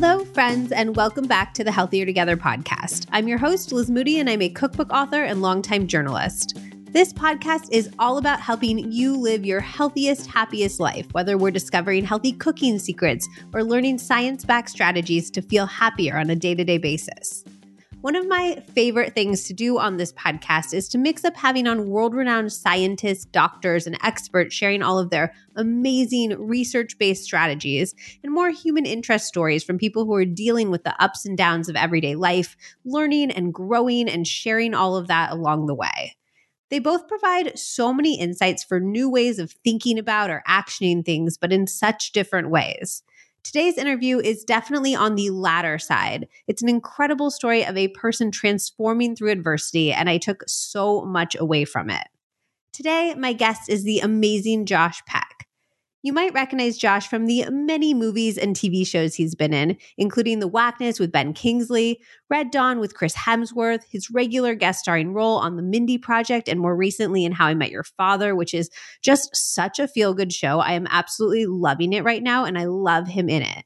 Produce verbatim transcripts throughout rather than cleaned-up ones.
Hello, friends, and welcome back to the Healthier Together podcast. I'm your host, Liz Moody, and I'm a cookbook author and longtime journalist. This podcast is all about helping you live your healthiest, happiest life, whether we're discovering healthy cooking secrets or learning science-backed strategies to feel happier on a day-to-day basis. One of my favorite things to do on this podcast is to mix up having on world-renowned scientists, doctors, and experts sharing all of their amazing research-based strategies and more human interest stories from people who are dealing with the ups and downs of everyday life, learning and growing and sharing all of that along the way. They both provide so many insights for new ways of thinking about or actioning things, but in such different ways. Today's interview is definitely on the latter side. It's an incredible story of a person transforming through adversity, and I took so much away from it. Today, my guest is the amazing Josh Peck. You might recognize Josh from the many movies and T V shows he's been in, including The Whackness with Ben Kingsley, Red Dawn with Chris Hemsworth, his regular guest starring role on The Mindy Project, and more recently in How I Met Your Father, which is just such a feel-good show. I am absolutely loving it right now, and I love him in it.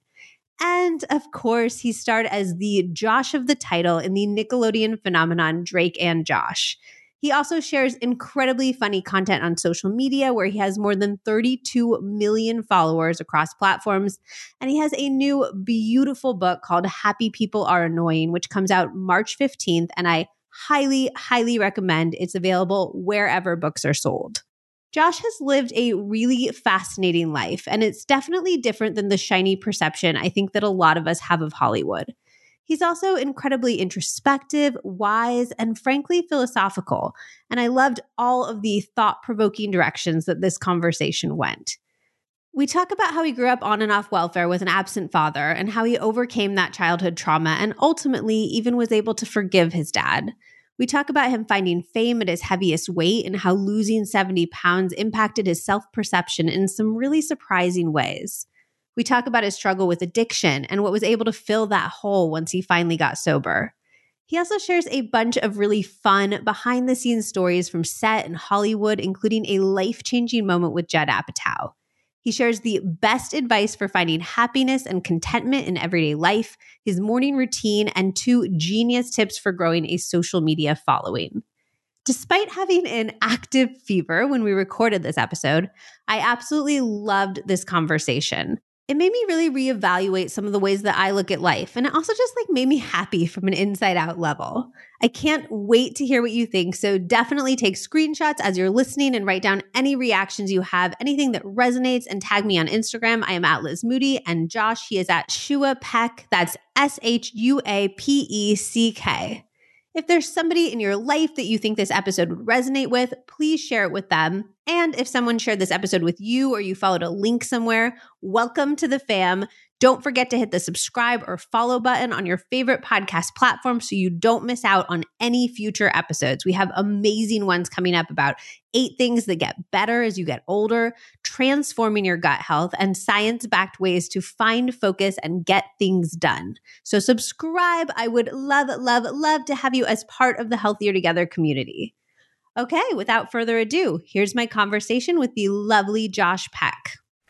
And of course, he starred as the Josh of the title in the Nickelodeon phenomenon Drake and Josh. He also shares incredibly funny content on social media where he has more than thirty-two million followers across platforms. And he has a new beautiful book called Happy People Are Annoying, which comes out March fifteenth. And I highly, highly recommend it's available wherever books are sold. Josh has lived a really fascinating life, and it's definitely different than the shiny perception I think that a lot of us have of Hollywood. He's also incredibly introspective, wise, and frankly philosophical, and I loved all of the thought-provoking directions that this conversation went. We talk about how he grew up on and off welfare with an absent father and how he overcame that childhood trauma and ultimately even was able to forgive his dad. We talk about him finding fame at his heaviest weight and how losing seventy pounds impacted his self-perception in some really surprising ways. We talk about his struggle with addiction and what was able to fill that hole once he finally got sober. He also shares a bunch of really fun behind-the-scenes stories from set and Hollywood, including a life-changing moment with Judd Apatow. He shares the best advice for finding happiness and contentment in everyday life, his morning routine, and two genius tips for growing a social media following. Despite having an active fever when we recorded this episode, I absolutely loved this conversation. It made me really reevaluate some of the ways that I look at life, and it also just like made me happy from an inside out level. I can't wait to hear what you think, so definitely take screenshots as you're listening and write down any reactions you have, anything that resonates, and tag me on Instagram. I am at Liz Moody, and Josh, he is at Shua Peck. That's S H U A P E C K. If there's somebody in your life that you think this episode would resonate with, please share it with them. And if someone shared this episode with you or you followed a link somewhere, welcome to the fam. Don't forget to hit the subscribe or follow button on your favorite podcast platform so you don't miss out on any future episodes. We have amazing ones coming up about eight things that get better as you get older, transforming your gut health, and science-backed ways to find focus and get things done. So subscribe. I would love, love, love to have you as part of the Healthier Together community. Okay, without further ado, here's my conversation with the lovely Josh Peck.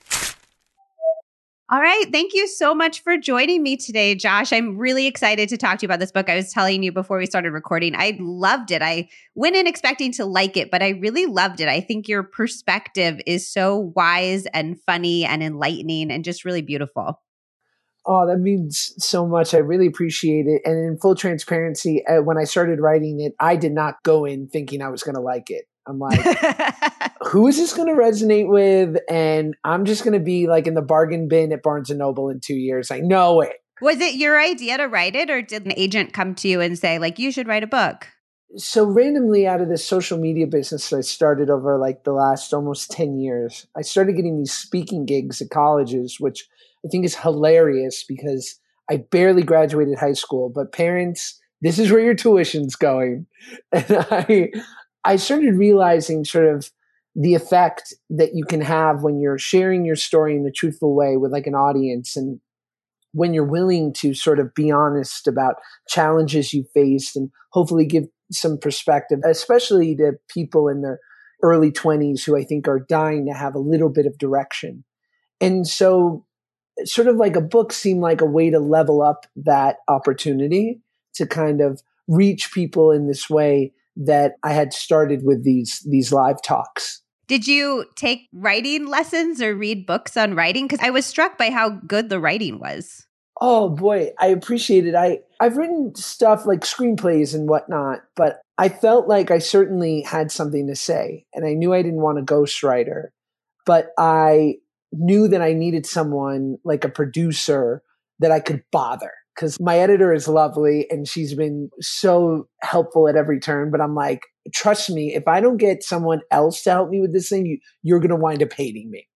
All right. Thank you so much for joining me today, Josh. I'm really excited to talk to you about this book. I was telling you before we started recording, I loved it. I went in expecting to like it, but I really loved it. I think your perspective is so wise and funny and enlightening and just really beautiful. Oh, that means so much. I really appreciate it. And in full transparency, uh, when I started writing it, I did not go in thinking I was going to like it. I'm like, who is this going to resonate with? And I'm just going to be like in the bargain bin at Barnes and Noble in two years. I know it. Was it your idea to write it, or did an agent come to you and say, like, you should write a book? So randomly out of this social media business I started over like the last almost ten years, I started getting these speaking gigs at colleges, which I think is hilarious because I barely graduated high school, but parents, this is where your tuition's going. And I, I started realizing sort of the effect that you can have when you're sharing your story in a truthful way with like an audience, and when you're willing to sort of be honest about challenges you faced and hopefully give some perspective, especially to people in their early twenties who I think are dying to have a little bit of direction. And so sort of like a book seemed like a way to level up that opportunity to kind of reach people in this way that I had started with these these live talks. Did you take writing lessons or read books on writing? Because I was struck by how good the writing was. Oh boy, I appreciate it. I, I've written stuff like screenplays and whatnot, but I felt like I certainly had something to say. And I knew I didn't want a ghostwriter, but I knew that I needed someone like a producer that I could bother. Because my editor is lovely and she's been so helpful at every turn. But I'm like, trust me, if I don't get someone else to help me with this thing, you, you're going to wind up hating me.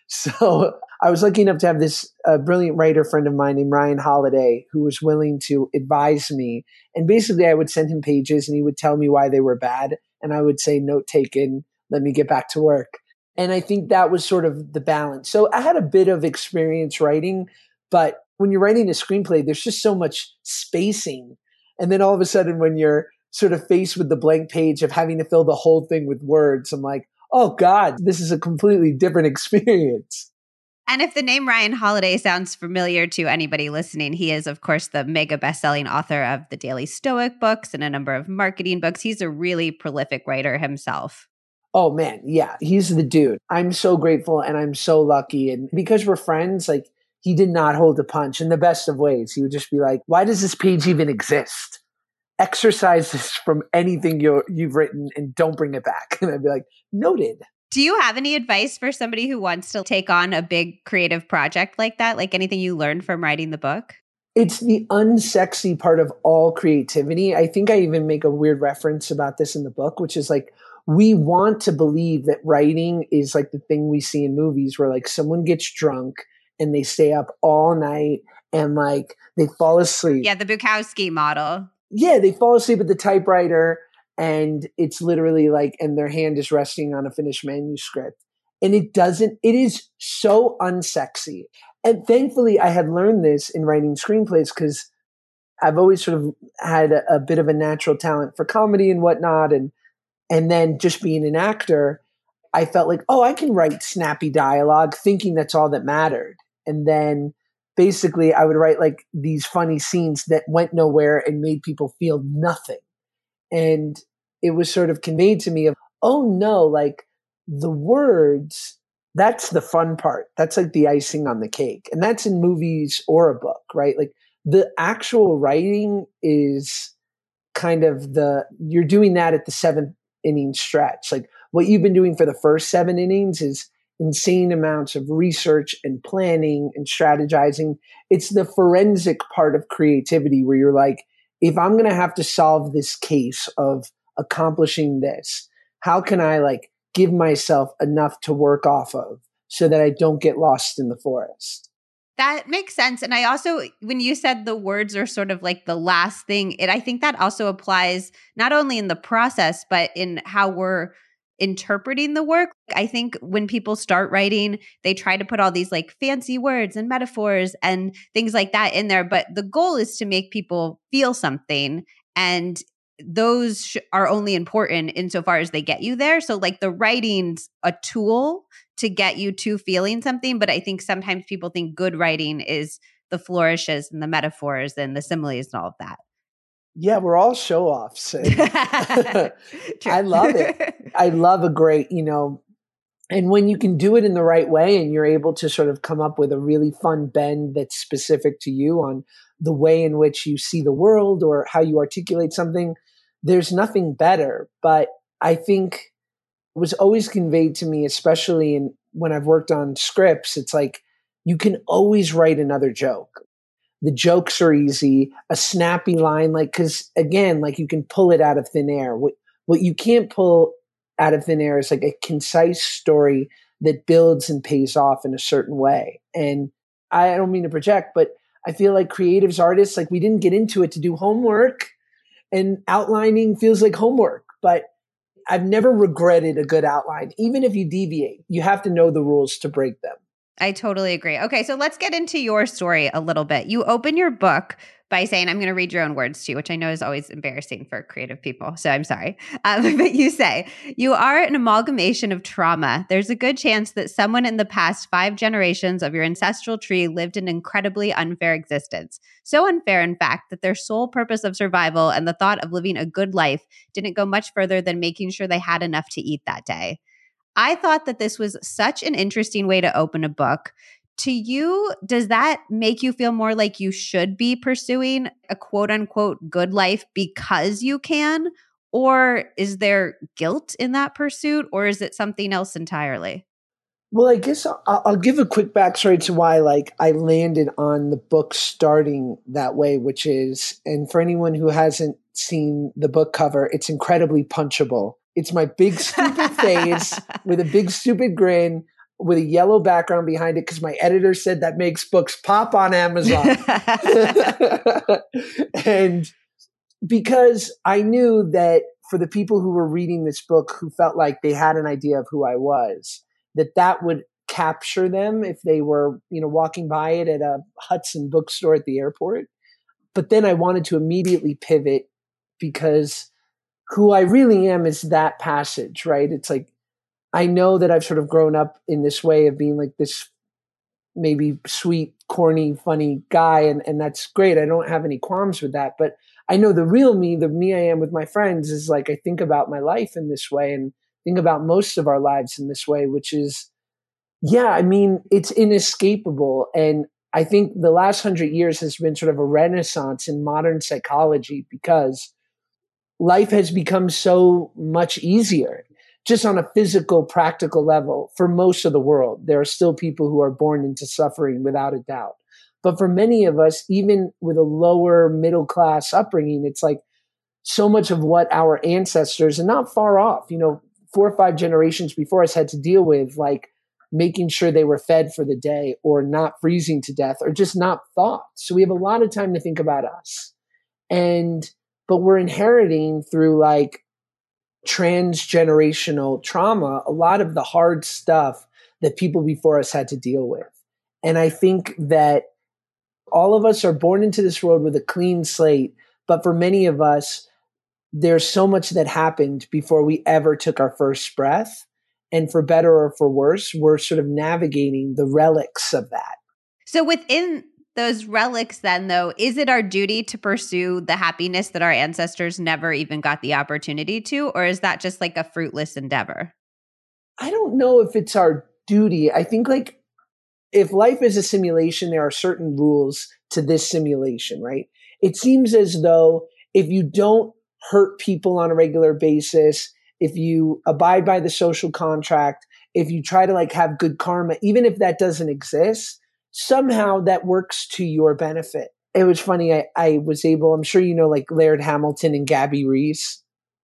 So I was lucky enough to have this uh, brilliant writer friend of mine named Ryan Holiday, who was willing to advise me. And basically I would send him pages and he would tell me why they were bad. And I would say, note taken, let me get back to work. And I think that was sort of the balance. So I had a bit of experience writing, but when you're writing a screenplay, there's just so much spacing. And then all of a sudden, when you're sort of faced with the blank page of having to fill the whole thing with words, I'm like, oh God, this is a completely different experience. And if the name Ryan Holiday sounds familiar to anybody listening, he is, of course, the mega best-selling author of the Daily Stoic books and a number of marketing books. He's a really prolific writer himself. Oh man, yeah, he's the dude. I'm so grateful and I'm so lucky. And because we're friends, like, he did not hold a punch in the best of ways. He would just be like, why does this page even exist? Exercise this from anything you're, you've written and don't bring it back. And I'd be like, noted. Do you have any advice for somebody who wants to take on a big creative project like that? Like anything you learned from writing the book? It's the unsexy part of all creativity. I think I even make a weird reference about this in the book, which is like, we want to believe that writing is like the thing we see in movies where like someone gets drunk and they stay up all night and like they fall asleep. Yeah, the Bukowski model. Yeah, they fall asleep at the typewriter and it's literally like, and their hand is resting on a finished manuscript. And it doesn't, it is so unsexy. And thankfully I had learned this in writing screenplays because I've always sort of had a, a bit of a natural talent for comedy and whatnot. And, and then just being an actor, I felt like, oh, I can write snappy dialogue thinking that's all that mattered. And then basically I would write like these funny scenes that went nowhere and made people feel nothing. And it was sort of conveyed to me of, oh no, like the words, that's the fun part. That's like the icing on the cake. And that's in movies or a book, right? Like the actual writing is kind of the, you're doing that at the seventh inning stretch. Like what you've been doing for the first seven innings is insane amounts of research and planning and strategizing. It's the forensic part of creativity where you're like, if I'm going to have to solve this case of accomplishing this, how can I like give myself enough to work off of so that I don't get lost in the forest? That makes sense. And I also, when you said the words are sort of like the last thing, it, I think that also applies not only in the process, but in how we're interpreting the work. I think when people start writing, they try to put all these like fancy words and metaphors and things like that in there. But the goal is to make people feel something. And those sh- are only important insofar as they get you there. So like the writing's a tool to get you to feeling something. But I think sometimes people think good writing is the flourishes and the metaphors and the similes and all of that. Yeah, we're all show-offs. I love it. I love a great, you know, and when you can do it in the right way and you're able to sort of come up with a really fun bend that's specific to you on the way in which you see the world or how you articulate something, there's nothing better. But I think it was always conveyed to me, especially in, when I've worked on scripts, it's like you can always write another joke. The jokes are easy, a snappy line, like, cause again, like you can pull it out of thin air. What, what you can't pull out of thin air is like a concise story that builds and pays off in a certain way. And I don't mean to project, but I feel like creatives, artists, like we didn't get into it to do homework, and outlining feels like homework, but I've never regretted a good outline. Even if you deviate, you have to know the rules to break them. I totally agree. Okay, so let's get into your story a little bit. You open your book by saying, I'm going to read your own words too, which I know is always embarrassing for creative people. So I'm sorry. Um, but you say, you are an amalgamation of trauma. There's a good chance that someone in the past five generations of your ancestral tree lived an incredibly unfair existence. So unfair, in fact, that their sole purpose of survival and the thought of living a good life didn't go much further than making sure they had enough to eat that day. I thought that this was such an interesting way to open a book. To you, does that make you feel more like you should be pursuing a quote unquote good life because you can? Or is there guilt in that pursuit? Or is it something else entirely? Well, I guess I'll, I'll give a quick backstory to why like I landed on the book starting that way, which is, and for anyone who hasn't seen the book cover, it's incredibly punchable. It's my big stupid face with a big stupid grin with a yellow background behind it because my editor said that makes books pop on Amazon. And because I knew that for the people who were reading this book who felt like they had an idea of who I was, that that would capture them if they were, you know, walking by it at a Hudson bookstore at the airport. But then I wanted to immediately pivot because who I really am is that passage, right? It's like, I know that I've sort of grown up in this way of being like this maybe sweet, corny, funny guy. And, and that's great. I don't have any qualms with that. But I know the real me, the me I am with my friends is like, I think about my life in this way and think about most of our lives in this way, which is, yeah, I mean, it's inescapable. And I think the last hundred years has been sort of a renaissance in modern psychology because life has become so much easier. Just on a physical, practical level, for most of the world, there are still people who are born into suffering without a doubt. But for many of us, even with a lower middle class upbringing, it's like so much of what our ancestors, and not far off, you know, four or five generations before us had to deal with, like making sure they were fed for the day or not freezing to death or just not thought. So we have a lot of time to think about us. And, but we're inheriting through like, transgenerational trauma, a lot of the hard stuff that people before us had to deal with. And I think that all of us are born into this world with a clean slate, but for many of us, there's so much that happened before we ever took our first breath. And for better or for worse, we're sort of navigating the relics of that. So within those relics then, though, is it our duty to pursue the happiness that our ancestors never even got the opportunity to? Or is that just like a fruitless endeavor? I don't know if it's our duty. I think like if life is a simulation, there are certain rules to this simulation, right? It seems as though if you don't hurt people on a regular basis, if you abide by the social contract, if you try to like have good karma, even if that doesn't exist, somehow that works to your benefit. It was funny. I, I was able, I'm sure you know, like Laird Hamilton and Gabby Reese.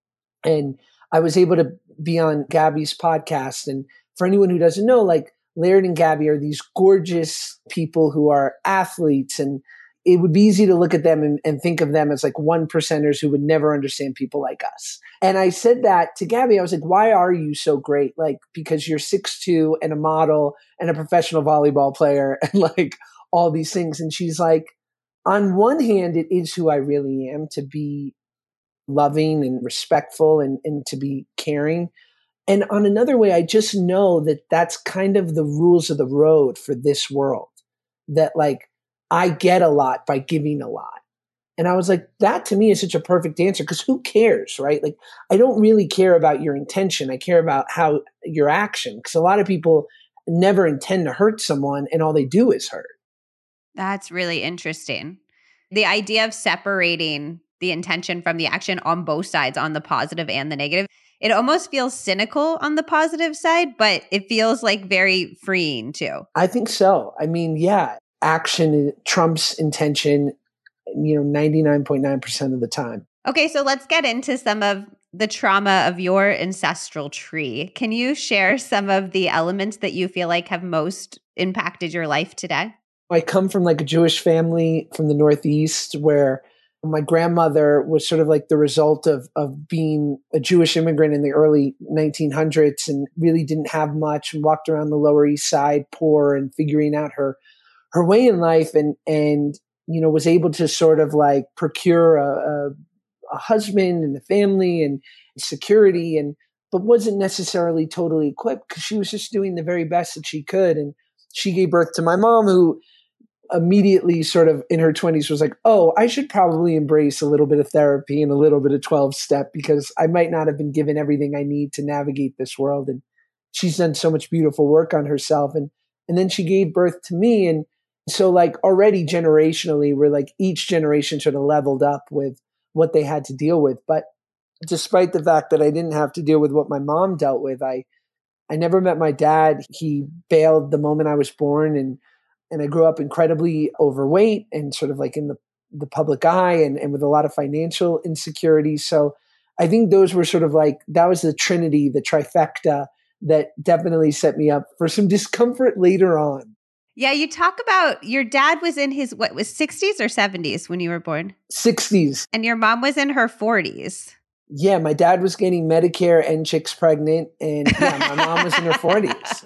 And I was able to be on Gabby's podcast. And for anyone who doesn't know, like Laird and Gabby are these gorgeous people who are athletes. And it would be easy to look at them and, and think of them as like one percenters who would never understand people like us. And I said that to Gabby. I was like, why are you so great? Like, because you're six two and a model and a professional volleyball player and like all these things. And she's like, on one hand, it is who I really am, to be loving and respectful and, and to be caring. And on another way, I just know that that's kind of the rules of the road for this world, that like I get a lot by giving a lot. And I was like, that to me is such a perfect answer because who cares, right? Like, I don't really care about your intention. I care about how your action, because a lot of people never intend to hurt someone and all they do is hurt. That's really interesting. The idea of separating the intention from the action on both sides, on the positive and the negative, it almost feels cynical on the positive side, but it feels like very freeing too. I think so. I mean, yeah, action trumps intention, you know, ninety-nine point nine percent of the time. Okay, so let's get into some of the trauma of your ancestral tree. Can you share some of the elements that you feel like have most impacted your life today? I come from like a Jewish family from the Northeast where my grandmother was sort of like the result of, of being a Jewish immigrant in the early nineteen hundreds and really didn't have much and walked around the Lower East Side poor and figuring out her her way in life. And, and you know, was able to sort of like procure a, a, a husband and a family and security, and but wasn't necessarily totally equipped because she was just doing the very best that she could. And she gave birth to my mom, who immediately sort of in her twenties was like, oh, I should probably embrace a little bit of therapy and a little bit of twelve step because I might not have been given everything I need to navigate this world. And she's done so much beautiful work on herself. And, and then she gave birth to me. And so like already generationally, we're like each generation sort of leveled up with what they had to deal with. But despite the fact that I didn't have to deal with what my mom dealt with, I, I never met my dad. He bailed the moment I was born, and and I grew up incredibly overweight and sort of like in the, the public eye and, and with a lot of financial insecurity. So I think those were sort of like, that was the trinity, the trifecta that definitely set me up for some discomfort later on. Yeah, you talk about your dad was in his, what, was sixties or seventies when you were born? sixties. And your mom was in her forties. Yeah, my dad was getting Medicare and chicks pregnant, and yeah, my mom was in her forties.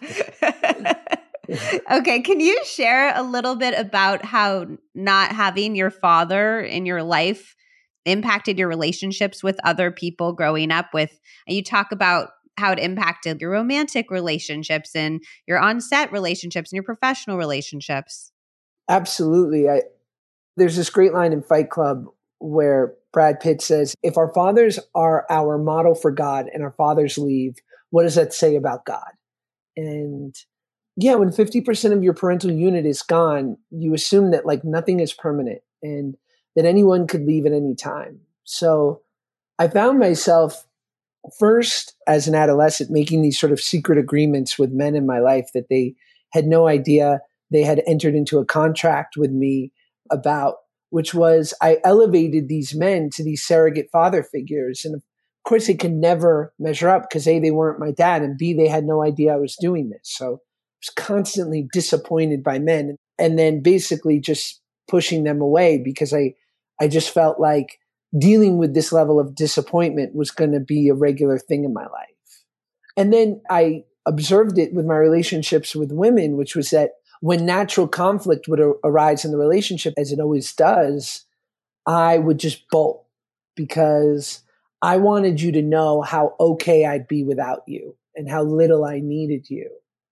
Okay, can you share a little bit about how not having your father in your life impacted your relationships with other people growing up with, and you talk about how it impacted your romantic relationships and your on-set relationships and your professional relationships? Absolutely. I, there's this great line in Fight Club where Brad Pitt says, if our fathers are our model for God and our fathers leave, what does that say about God? And yeah, when fifty percent of your parental unit is gone, you assume that like nothing is permanent and that anyone could leave at any time. So I found myself first as an adolescent making these sort of secret agreements with men in my life that they had no idea they had entered into a contract with me about, which was I elevated these men to these surrogate father figures. And of course, they can never measure up because A, they weren't my dad, and B, they had no idea I was doing this. So was constantly disappointed by men and then basically just pushing them away because I, I just felt like dealing with this level of disappointment was going to be a regular thing in my life. And then I observed it with my relationships with women, which was that when natural conflict would a- arise in the relationship, as it always does, I would just bolt because I wanted you to know how okay I'd be without you and how little I needed you.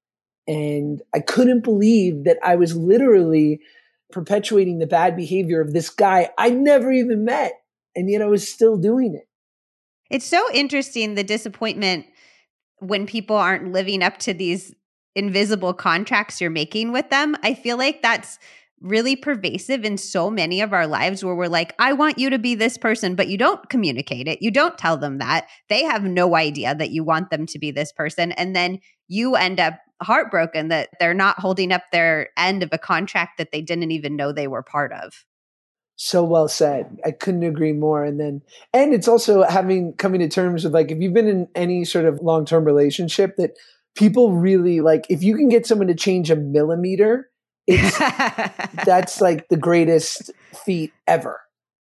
And I couldn't believe that I was literally perpetuating the bad behavior of this guy I never even met. And yet I was still doing it. It's so interesting, the disappointment when people aren't living up to these invisible contracts you're making with them. I feel like that's really pervasive in so many of our lives where we're like, I want you to be this person, but you don't communicate it. You don't tell them that. They have no idea that you want them to be this person. And then you end up heartbroken that they're not holding up their end of a contract that they didn't even know they were part of. So well said. I couldn't agree more. And then, and it's also having coming to terms with like, if you've been in any sort of long-term relationship that people really like, if you can get someone to change a millimeter, it's, that's like the greatest feat ever.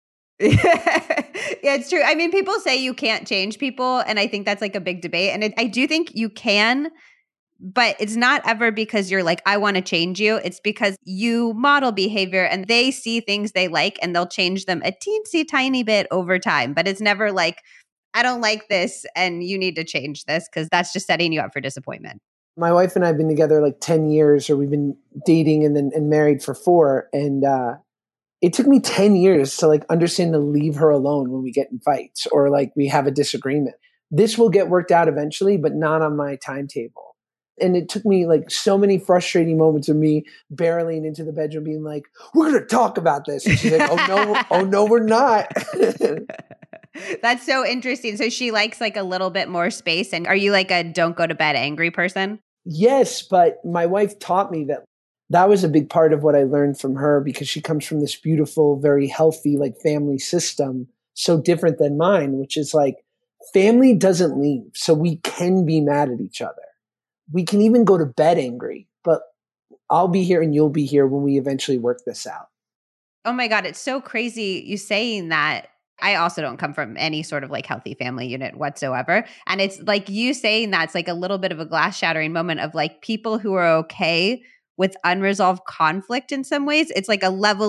Yeah, it's true. I mean, people say you can't change people, and I think that's like a big debate. And it, I do think you can, but it's not ever because you're like, I want to change you. It's because you model behavior and they see things they like and they'll change them a teensy tiny bit over time. But it's never like, I don't like this and you need to change this, because that's just setting you up for disappointment. My wife and I have been together like ten years, or we've been dating and then and married for four. And uh, it took me ten years to like understand to leave her alone when we get in fights or like we have a disagreement. This will get worked out eventually, but not on my timetable. And it took me like so many frustrating moments of me barreling into the bedroom being like, we're going to talk about this. And she's like, oh no, oh no, we're not. That's so interesting. So she likes like a little bit more space. And are you like a don't go to bed angry person? Yes, but my wife taught me that that was a big part of what I learned from her, because she comes from this beautiful, very healthy, like family system, so different than mine, which is like family doesn't leave. So we can be mad at each other. We can even go to bed angry, but I'll be here and you'll be here when we eventually work this out. Oh my God, it's so crazy you saying that. I also don't come from any sort of like healthy family unit whatsoever. And it's like you saying that, it's like a little bit of a glass shattering moment of like people who are okay with unresolved conflict in some ways. It's like a level of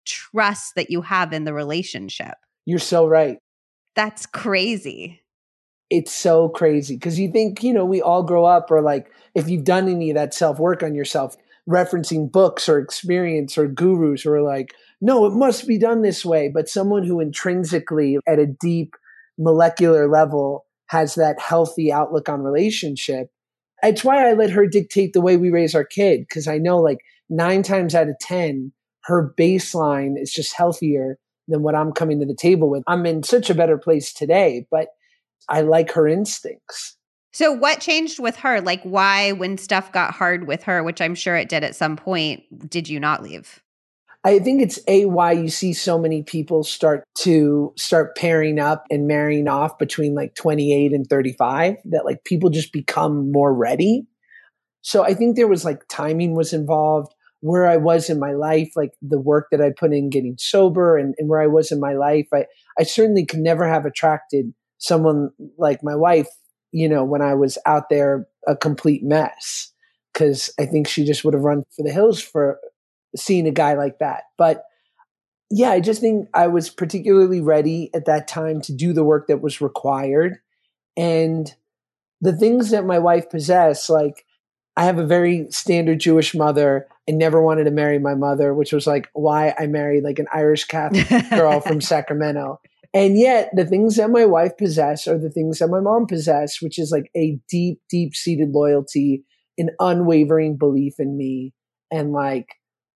trust that you have in the relationship. You're so right. That's crazy. It's so crazy because you think, you know, we all grow up, or like if you've done any of that self-work on yourself, referencing books or experience or gurus who are like, no, it must be done this way. But someone who intrinsically at a deep molecular level has that healthy outlook on relationship. It's why I let her dictate the way we raise our kid, because I know like nine times out of ten, her baseline is just healthier than what I'm coming to the table with. I'm in such a better place today, but I like her instincts. So what changed with her? Like why, when stuff got hard with her, which I'm sure it did at some point, did you not leave? I think it's a why you see so many people start to start pairing up and marrying off between like twenty-eight and thirty-five, that like people just become more ready. So I think there was like timing was involved, where I was in my life, like the work that I put in getting sober, and, and where I was in my life. I, I certainly could never have attracted someone like my wife, you know, when I was out there a complete mess, because I think she just would have run for the hills for seeing a guy like that. But yeah, I just think I was particularly ready at that time to do the work that was required. And the things that my wife possessed, like I have a very standard Jewish mother. I never wanted to marry my mother, which was like why I married like an Irish Catholic girl from Sacramento. And yet the things that my wife possessed are the things that my mom possessed, which is like a deep, deep-seated loyalty, an unwavering belief in me. And like,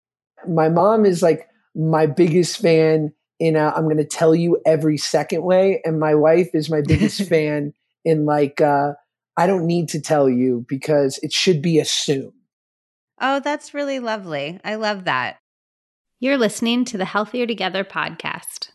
my mom is like my biggest fan in a, I'm going to tell you every second way. And my wife is my biggest fan in like, uh, I don't need to tell you because it should be assumed. Oh, that's really lovely. I love that. You're listening to the Healthier Together podcast.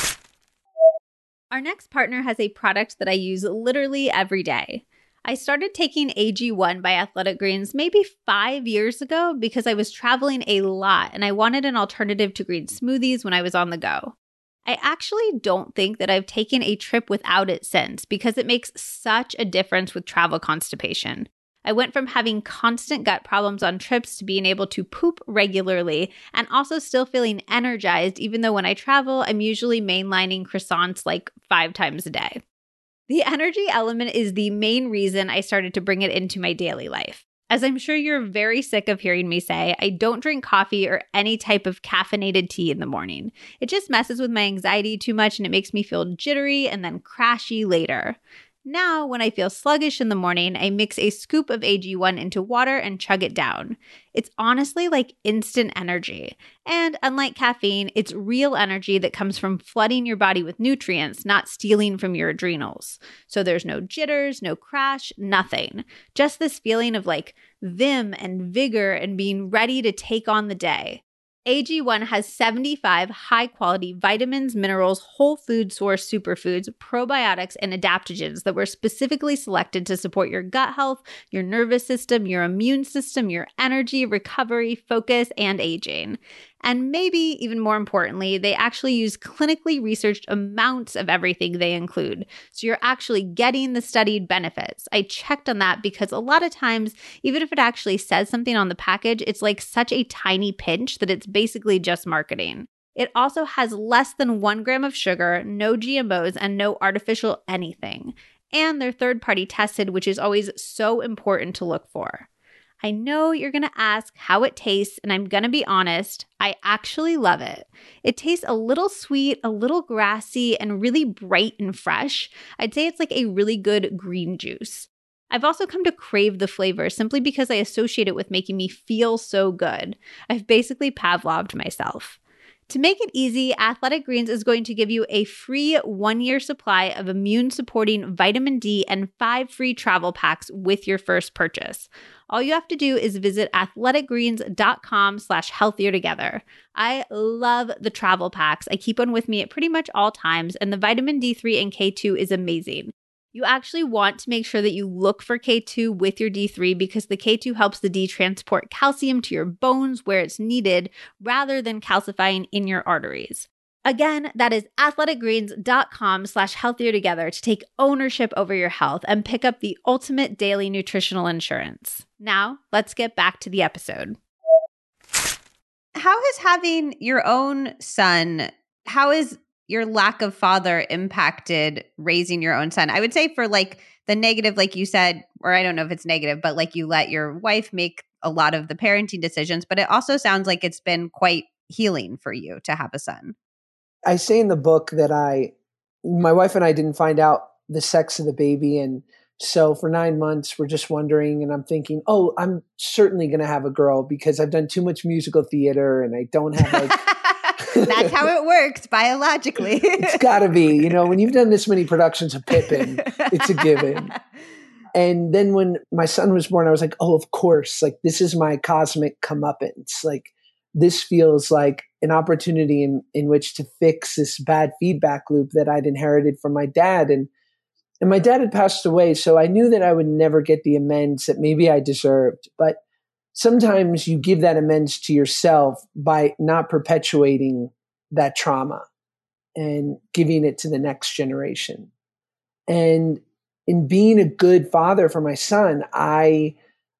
Our next partner has a product that I use literally every day. I started taking A G one by Athletic Greens maybe five years ago because I was traveling a lot and I wanted an alternative to green smoothies when I was on the go. I actually don't think that I've taken a trip without it since because it makes such a difference with travel constipation. I went from having constant gut problems on trips to being able to poop regularly and also still feeling energized, even though when I travel, I'm usually mainlining croissants like five times a day. The energy element is the main reason I started to bring it into my daily life. As I'm sure you're very sick of hearing me say, I don't drink coffee or any type of caffeinated tea in the morning. It just messes with my anxiety too much and it makes me feel jittery and then crashy later. Now, when I feel sluggish in the morning, I mix a scoop of A G one into water and chug it down. It's honestly like instant energy. And unlike caffeine, it's real energy that comes from flooding your body with nutrients, not stealing from your adrenals. So there's no jitters, no crash, nothing. Just this feeling of like vim and vigor and being ready to take on the day. A G one has seventy-five high-quality vitamins, minerals, whole food source superfoods, probiotics, and adaptogens that were specifically selected to support your gut health, your nervous system, your immune system, your energy, recovery, focus, and aging. And maybe even more importantly, they actually use clinically researched amounts of everything they include. So you're actually getting the studied benefits. I checked on that because a lot of times, even if it actually says something on the package, it's like such a tiny pinch that it's basically just marketing. It also has less than one gram of sugar, no G M Os, and no artificial anything. And they're third-party tested, which is always so important to look for. I know you're going to ask how it tastes, and I'm going to be honest, I actually love it. It tastes a little sweet, a little grassy, and really bright and fresh. I'd say it's like a really good green juice. I've also come to crave the flavor simply because I associate it with making me feel so good. I've basically Pavloved myself. To make it easy, Athletic Greens is going to give you a free one-year supply of immune-supporting vitamin D and five free travel packs with your first purchase. All you have to do is visit athleticgreens.com slash healthier together. I love the travel packs. I keep one with me at pretty much all times, and the vitamin D three and K two is amazing. You actually want to make sure that you look for K two with your D three because the K two helps the D transport calcium to your bones where it's needed rather than calcifying in your arteries. Again, that is athleticgreens.com slash healthier together to take ownership over your health and pick up the ultimate daily nutritional insurance. Now, let's get back to the episode. how has having your own son, how is your lack of father impacted raising your own son? I would say for like the negative, like you said, or I don't know if it's negative, but like you let your wife make a lot of the parenting decisions, but it also sounds like it's been quite healing for you to have a son. I say in the book that I, my wife and I didn't find out the sex of the baby. And so for nine months, we're just wondering, and I'm thinking, oh, I'm certainly going to have a girl because I've done too much musical theater and I don't have like. That's how it works biologically. It's got to be, you know, when you've done this many productions of Pippin, it's a given. And then when my son was born, I was like, oh, of course, like this is my cosmic comeuppance. Like this feels like an opportunity in, in which to fix this bad feedback loop that I'd inherited from my dad. And, and my dad had passed away. So I knew that I would never get the amends that maybe I deserved. But sometimes you give that amends to yourself by not perpetuating that trauma and giving it to the next generation. And in being a good father for my son, I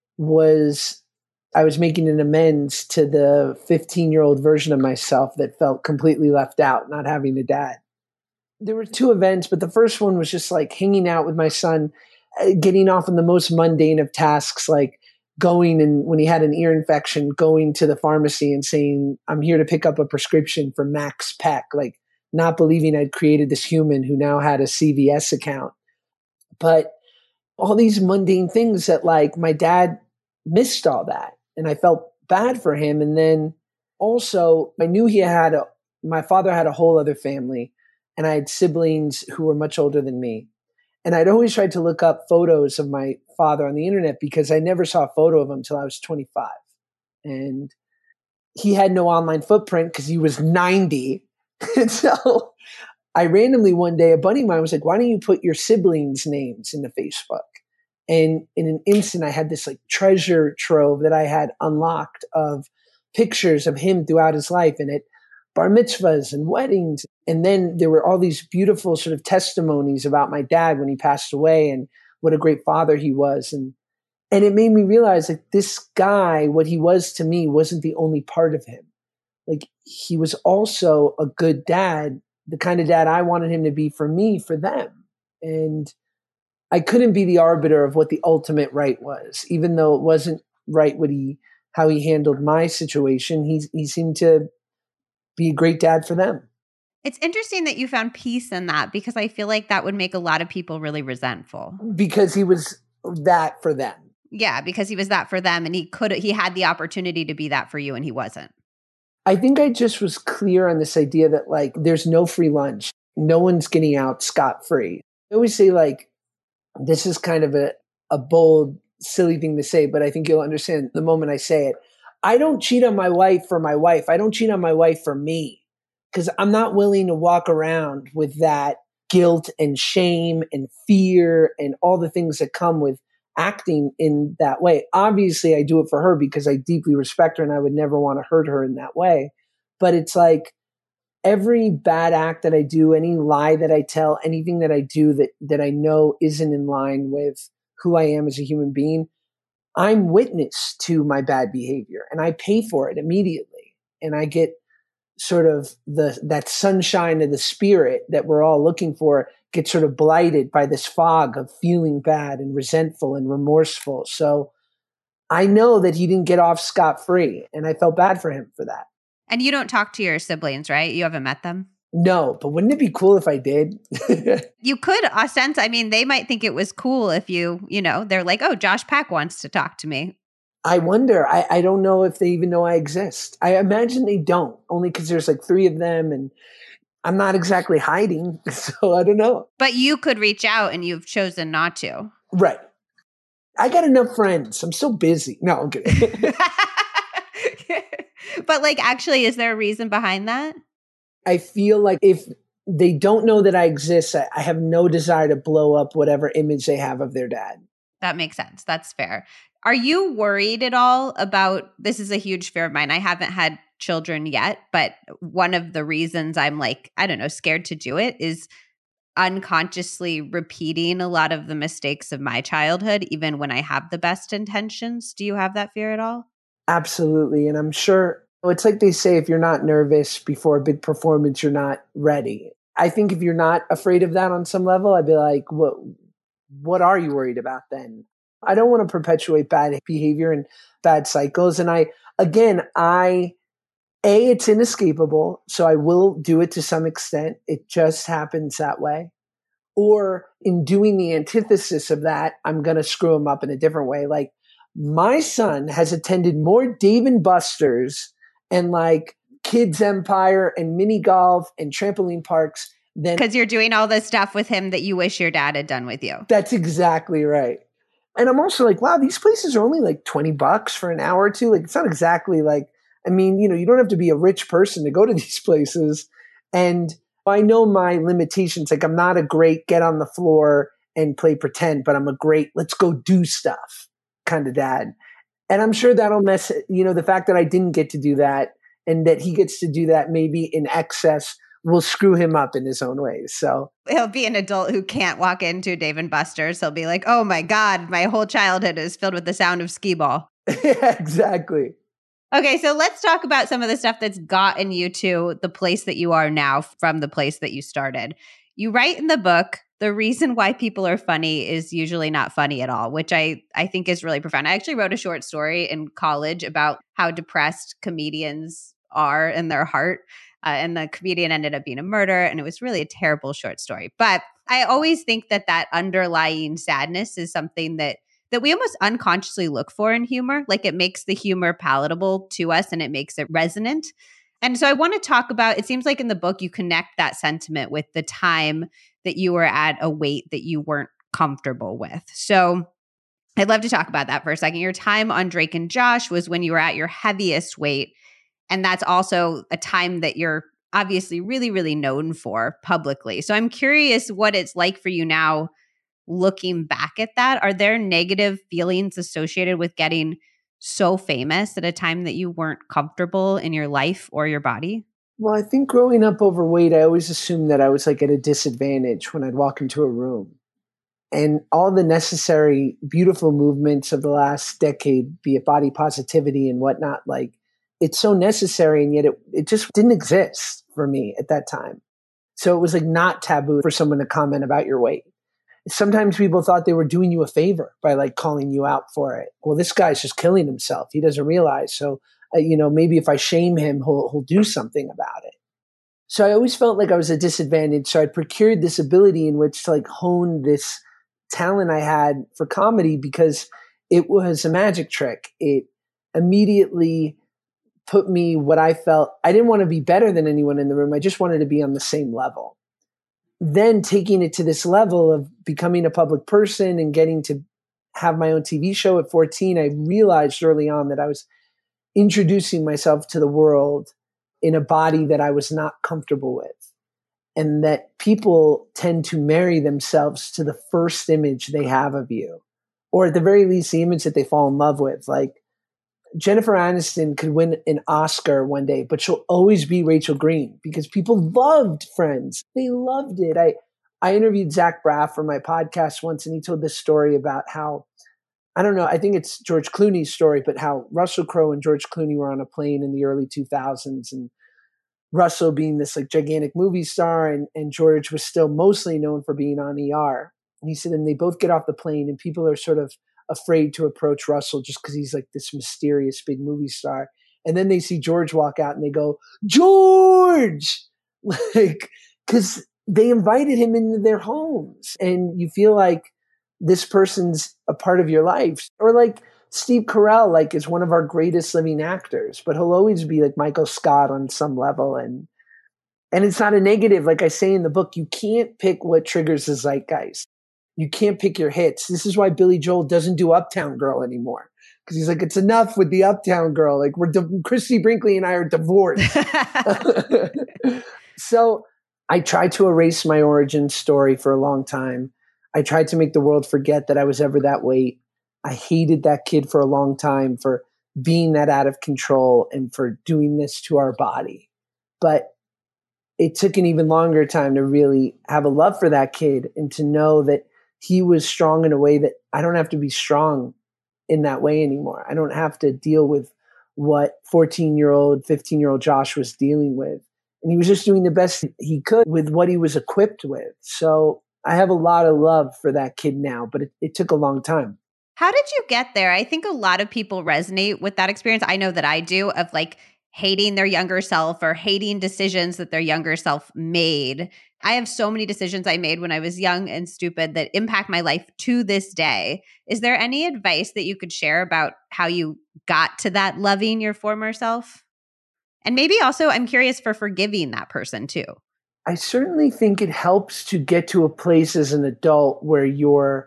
was I was making an amends to the fifteen-year-old version of myself that felt completely left out, not having a dad. There were two events, but the first one was just like hanging out with my son, getting off on the most mundane of tasks, like going and when he had an ear infection, going to the pharmacy and saying, I'm here to pick up a prescription for Max Peck, like not believing I'd created this human who now had a C V S account. But all these mundane things that like my dad missed all that. And I felt bad for him. And then also I knew he had a, my father had a whole other family and I had siblings who were much older than me. And I'd always tried to look up photos of my father on the internet because I never saw a photo of him until I was twenty-five. And he had no online footprint because he was ninety. And so I randomly one day, a buddy of mine was like, why don't you put your siblings' names into Facebook? And in an instant, I had this like treasure trove that I had unlocked of pictures of him throughout his life and at bar mitzvahs and weddings. And then there were all these beautiful sort of testimonies about my dad when he passed away and what a great father he was. And, and it made me realize that this guy, what he was to me, wasn't the only part of him. Like he was also a good dad, the kind of dad I wanted him to be for me, for them. And I couldn't be the arbiter of what the ultimate right was, even though it wasn't right what he, how he handled my situation. He, he seemed to be a great dad for them. It's interesting that you found peace in that because I feel like that would make a lot of people really resentful. Because he was that for them. Yeah, because he was that for them and he could he had the opportunity to be that for you and he wasn't. I think I just was clear on this idea that like there's no free lunch. No one's getting out scot-free. I always say like this is kind of a, a bold, silly thing to say, but I think you'll understand the moment I say it. I don't cheat on my wife for my wife. I don't cheat on my wife for me because I'm not willing to walk around with that guilt and shame and fear and all the things that come with acting in that way. Obviously, I do it for her because I deeply respect her and I would never want to hurt her in that way. But it's like every bad act that I do, any lie that I tell, anything that I do that, that I know isn't in line with who I am as a human being, I'm witness to my bad behavior and I pay for it immediately. And I get sort of the that sunshine of the spirit that we're all looking for gets sort of blighted by this fog of feeling bad and resentful and remorseful. So I know that he didn't get off scot-free and I felt bad for him for that. And you don't talk to your siblings, right? You haven't met them? No, but wouldn't it be cool if I did? You could, a sense. I mean, they might think it was cool if you, you know, they're like, oh, Josh Peck wants to talk to me. I wonder. I, I don't know if they even know I exist. I imagine they don't, only because there's like three of them and I'm not exactly hiding. So I don't know. But you could reach out and you've chosen not to. Right. I got enough friends. I'm so busy. No, I'm kidding. But like, actually, is there a reason behind that? I feel like if they don't know that I exist, I, I have no desire to blow up whatever image they have of their dad. That makes sense. That's fair. Are you worried at all about, this is a huge fear of mine. I haven't had children yet, but one of the reasons I'm like, I don't know, scared to do it is unconsciously repeating a lot of the mistakes of my childhood, even when I have the best intentions. Do you have that fear at all? Absolutely. And I'm sure It's like they say, if you're not nervous before a big performance, you're not ready. I think if you're not afraid of that on some level, I'd be like, what, what are you worried about then? I don't want to perpetuate bad behavior and bad cycles. And I, again, I, A, it's inescapable. So I will do it to some extent. It just happens that way. Or in doing the antithesis of that, I'm going to screw them up in a different way. Like my son has attended more Dave and Buster's and like Kids Empire and mini golf and trampoline parks than. Because you're doing all this stuff with him that you wish your dad had done with you. That's exactly right. And I'm also like, wow, these places are only like twenty bucks for an hour or two. Like it's not exactly like, I mean, you know, you don't have to be a rich person to go to these places. And I know my limitations. Like I'm not a great get on the floor and play pretend, but I'm a great, let's go do stuff kind of dad. And I'm sure that'll mess, you know, the fact that I didn't get to do that and that he gets to do that maybe in excess will screw him up in his own ways. So he'll be an adult who can't walk into Dave and Buster's. He'll be like, oh my God, my whole childhood is filled with the sound of skee ball. Yeah, exactly. Okay, so let's talk about some of the stuff that's gotten you to the place that you are now from the place that you started. You write in the book, the reason why people are funny is usually not funny at all, which I, I think is really profound. I actually wrote a short story in college about how depressed comedians are in their heart. Uh, and the comedian ended up being a murderer. And it was really a terrible short story. But I always think that that underlying sadness is something that that we almost unconsciously look for in humor. Like it makes the humor palatable to us and it makes it resonant. And so I want to talk about, it seems like in the book, you connect that sentiment with the time that you were at a weight that you weren't comfortable with. So I'd love to talk about that for a second. Your time on Drake and Josh was when you were at your heaviest weight. And that's also a time that you're obviously really, really known for publicly. So I'm curious what it's like for you now looking back at that. Are there negative feelings associated with getting so famous at a time that you weren't comfortable in your life or your body? Well, I think growing up overweight, I always assumed that I was like at a disadvantage when I'd walk into a room. And all the necessary beautiful movements of the last decade, be it body positivity and whatnot, like it's so necessary. And yet it, it just didn't exist for me at that time. So it was like not taboo for someone to comment about your weight. Sometimes people thought they were doing you a favor by like calling you out for it. Well, this guy's just killing himself. He doesn't realize. So, uh, you know, maybe if I shame him, he'll, he'll do something about it. So I always felt like I was a disadvantage. So I'd procured this ability in which to like hone this talent I had for comedy because it was a magic trick. It immediately put me what I felt. I didn't want to be better than anyone in the room. I just wanted to be on the same level. Then taking it to this level of becoming a public person and getting to have my own T V show at fourteen, I realized early on that I was introducing myself to the world in a body that I was not comfortable with. And that people tend to marry themselves to the first image they have of you, or at the very least, the image that they fall in love with. Like Jennifer Aniston could win an Oscar one day, but she'll always be Rachel Green because people loved Friends. They loved it. I, I interviewed Zach Braff for my podcast once, and he told this story about how, I don't know, I think it's George Clooney's story, but how Russell Crowe and George Clooney were on a plane in the early two thousands, and Russell being this like gigantic movie star, and, and George was still mostly known for being on E R. And he said, and they both get off the plane and people are sort of afraid to approach Russell just because he's like this mysterious big movie star. And then they see George walk out and they go, George! Like, because they invited him into their homes. And you feel like this person's a part of your life. Or like Steve Carell, like is one of our greatest living actors, but he'll always be like Michael Scott on some level. And and it's not a negative. Like I say in the book, you can't pick what triggers the zeitgeist. You can't pick your hits. This is why Billy Joel doesn't do Uptown Girl anymore. Because he's like, it's enough with the Uptown Girl. Like we're, di- Christy Brinkley and I are divorced. So I tried to erase my origin story for a long time. I tried to make the world forget that I was ever that weight. I hated that kid for a long time for being that out of control and for doing this to our body. But it took an even longer time to really have a love for that kid and to know that he was strong in a way that I don't have to be strong in that way anymore. I don't have to deal with what fourteen-year-old, fifteen-year-old Josh was dealing with. And he was just doing the best he could with what he was equipped with. So I have a lot of love for that kid now, but it, it took a long time. How did you get there? I think a lot of people resonate with that experience. I know that I do, of like hating their younger self or hating decisions that their younger self made. I have so many decisions I made when I was young and stupid that impact my life to this day. Is there any advice that you could share about how you got to that loving your former self? And maybe also, I'm curious for forgiving that person too. I certainly think it helps to get to a place as an adult where you're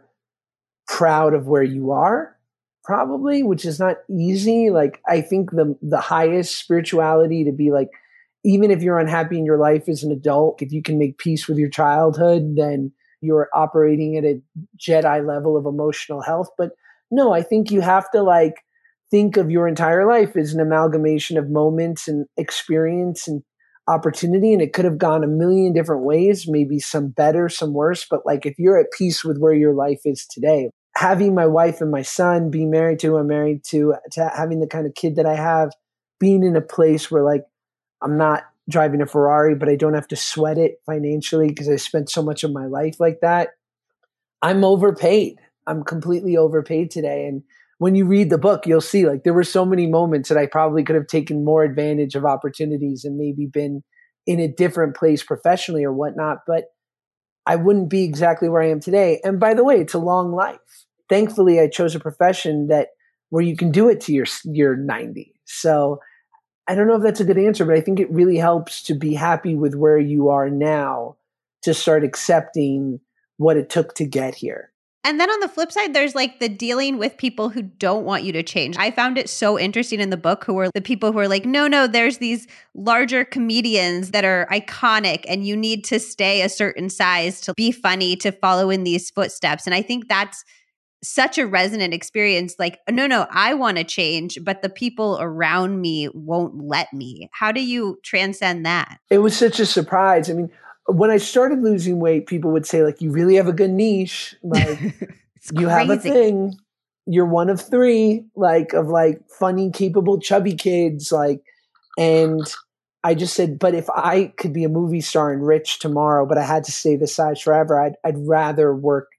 proud of where you are, probably, which is not easy. Like, I think the the highest spirituality to be like, even if you're unhappy in your life as an adult, if you can make peace with your childhood, then you're operating at a Jedi level of emotional health. But no, I think you have to like think of your entire life as an amalgamation of moments and experience and opportunity. And it could have gone a million different ways, maybe some better, some worse. But like, if you're at peace with where your life is today, having my wife and my son, being married to, I'm married to, to having the kind of kid that I have, being in a place where like, I'm not driving a Ferrari, but I don't have to sweat it financially because I spent so much of my life like that. I'm overpaid. I'm completely overpaid today. And when you read the book, you'll see like there were so many moments that I probably could have taken more advantage of opportunities and maybe been in a different place professionally or whatnot, but I wouldn't be exactly where I am today. And by the way, it's a long life. Thankfully, I chose a profession that where you can do it to your, your ninety. So I don't know if that's a good answer, but I think it really helps to be happy with where you are now to start accepting what it took to get here. And then on the flip side, there's like the dealing with people who don't want you to change. I found it so interesting in the book who are the people who are like, no, no, there's these larger comedians that are iconic and you need to stay a certain size to be funny, to follow in these footsteps. And I think that's such a resonant experience. Like, no, no, I want to change, but the people around me won't let me. How do you transcend that? It was such a surprise. I mean, when I started losing weight, people would say like, you really have a good niche. Like you have a thing. You're one of three, like of like funny, capable, chubby kids. Like, and I just said, but if I could be a movie star and rich tomorrow, but I had to stay this size forever, I'd, I'd rather work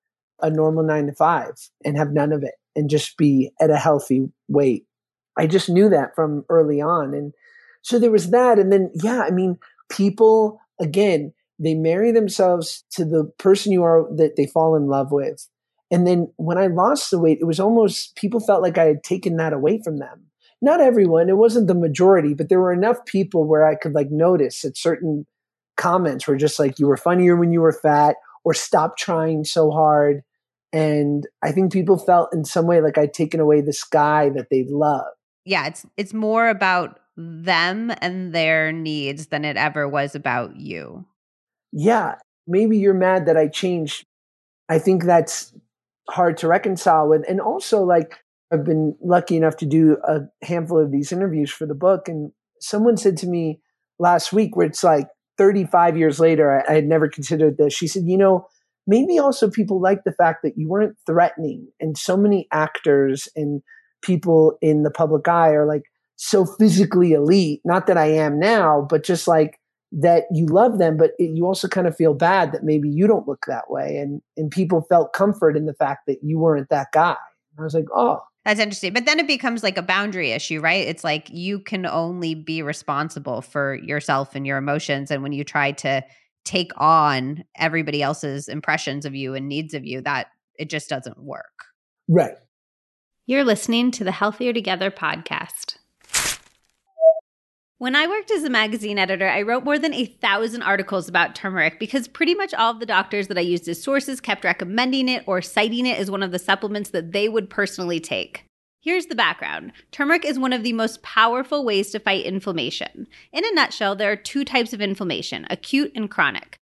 a normal nine to five and have none of it and just be at a healthy weight. I just knew that from early on. And so there was that. And then, yeah, I mean, people, again, they marry themselves to the person you are that they fall in love with. And then when I lost the weight, it was almost, people felt like I had taken that away from them. Not everyone, it wasn't the majority, but there were enough people where I could like notice that certain comments were just like, you were funnier when you were fat, or stop trying so hard. And I think people felt in some way like I'd taken away this guy that they love. Yeah, it's it's more about them and their needs than it ever was about you. Yeah, maybe you're mad that I changed. I think that's hard to reconcile with. And also, like, I've been lucky enough to do a handful of these interviews for the book. And someone said to me last week, where it's like thirty-five years later, I, I had never considered this. She said, you know, maybe also people like the fact that you weren't threatening. And so many actors and people in the public eye are like so physically elite. Not that I am now, but just like that you love them, but it, you also kind of feel bad that maybe you don't look that way. And, and people felt comfort in the fact that you weren't that guy. And I was like, oh. That's interesting. But then it becomes like a boundary issue, right? It's like you can only be responsible for yourself and your emotions. And when you try to take on everybody else's impressions of you and needs of you, that it just doesn't work. Right. You're listening to the Healthier Together podcast. When I worked as a magazine editor, I wrote more than a thousand articles about turmeric because pretty much all of the doctors that I used as sources kept recommending it or citing it as one of the supplements that they would personally take. Here's the background. Turmeric is one of the most powerful ways to fight inflammation. In a nutshell, there are two types of inflammation, acute and chronic.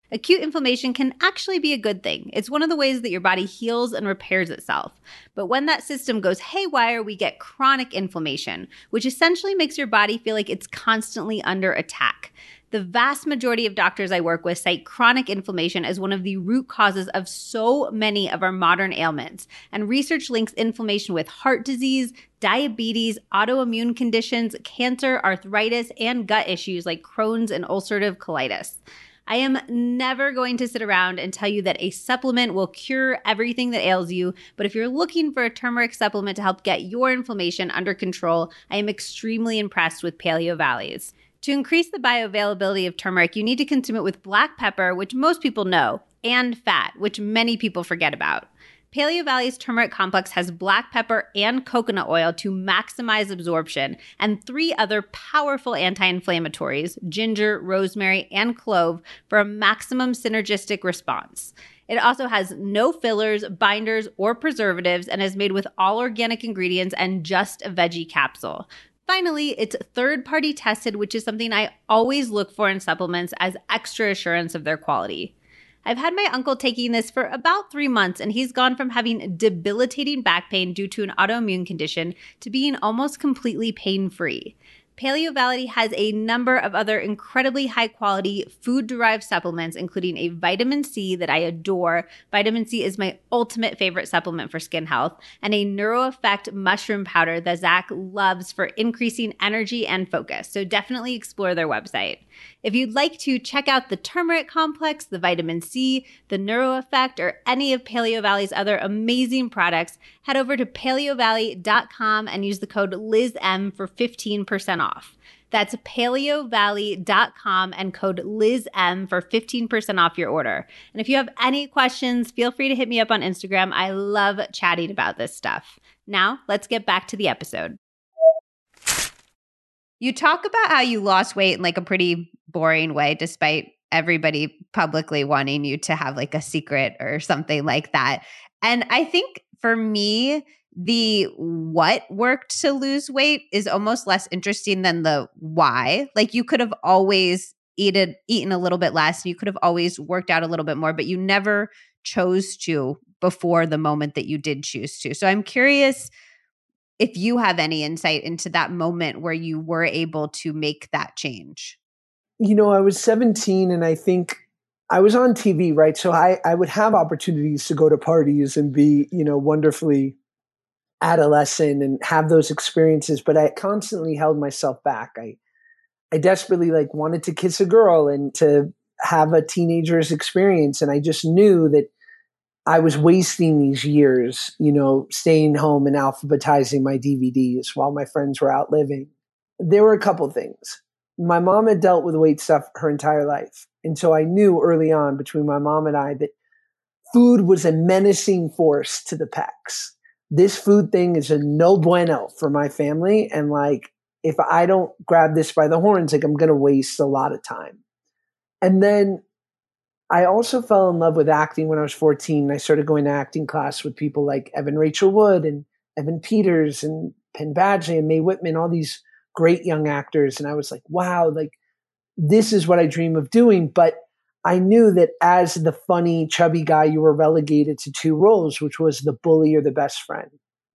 Acute inflammation can actually be a good thing. It's one of the ways that your body heals and repairs itself. But when that system goes haywire, we get chronic inflammation, which essentially makes your body feel like it's constantly under attack. The vast majority of doctors I work with cite chronic inflammation as one of the root causes of so many of our modern ailments. And research links inflammation with heart disease, diabetes, autoimmune conditions, cancer, arthritis, and gut issues like Crohn's and ulcerative colitis. I am never going to sit around and tell you that a supplement will cure everything that ails you, but if you're looking for a turmeric supplement to help get your inflammation under control, I am extremely impressed with Paleo Valley's. To increase the bioavailability of turmeric, you need to consume it with black pepper, which most people know, and fat, which many people forget about. Paleo Valley's turmeric complex has black pepper and coconut oil to maximize absorption, and three other powerful anti-inflammatories, ginger, rosemary, and clove, for a maximum synergistic response. It also has no fillers, binders, or preservatives, and is made with all organic ingredients and just a veggie capsule. Finally, it's third-party tested, which is something I always look for in supplements as extra assurance of their quality. I've had my uncle taking this for about three months, and he's gone from having debilitating back pain due to an autoimmune condition to being almost completely pain-free. Paleo Valley has a number of other incredibly high-quality food-derived supplements, including a vitamin C that I adore. Vitamin C is my ultimate favorite supplement for skin health, and a NeuroEffect mushroom powder that Zach loves for increasing energy and focus. So definitely explore their website. If you'd like to check out the turmeric complex, the vitamin C, the NeuroEffect, or any of Paleo Valley's other amazing products, head over to paleo valley dot com and use the code Liz M for fifteen percent off. That's paleo valley dot com and code Liz M for fifteen percent off your order. And if you have any questions, feel free to hit me up on Instagram. I love chatting about this stuff. Now, let's get back to the episode. You talk about how you lost weight in like a pretty boring way, despite everybody publicly wanting you to have like a secret or something like that. And I think for me, the what worked to lose weight is almost less interesting than the why. Like you could have always eaten, eaten a little bit less. You could have always worked out a little bit more, but you never chose to before the moment that you did choose to. So I'm curious if you have any insight into that moment where you were able to make that change. You know, I was seventeen and I think I was on T V, right? So I, I would have opportunities to go to parties and be, you know, wonderfully adolescent and have those experiences, but I constantly held myself back. I, I desperately like wanted to kiss a girl and to have a teenager's experience. And I just knew that I was wasting these years, you know, staying home and alphabetizing my D V Ds while my friends were out living. There were a couple things. My mom had dealt with weight stuff her entire life. And so I knew early on between my mom and I that food was a menacing force to the pecs. This food thing is a no bueno for my family. And like, if I don't grab this by the horns, like I'm going to waste a lot of time. And then I also fell in love with acting when I was fourteen. I started going to acting class with people like Evan Rachel Wood and Evan Peters and Penn Badgley and Mae Whitman, all these great young actors. And I was like, wow, like this is what I dream of doing. But I knew that as the funny, chubby guy, you were relegated to two roles, which was the bully or the best friend.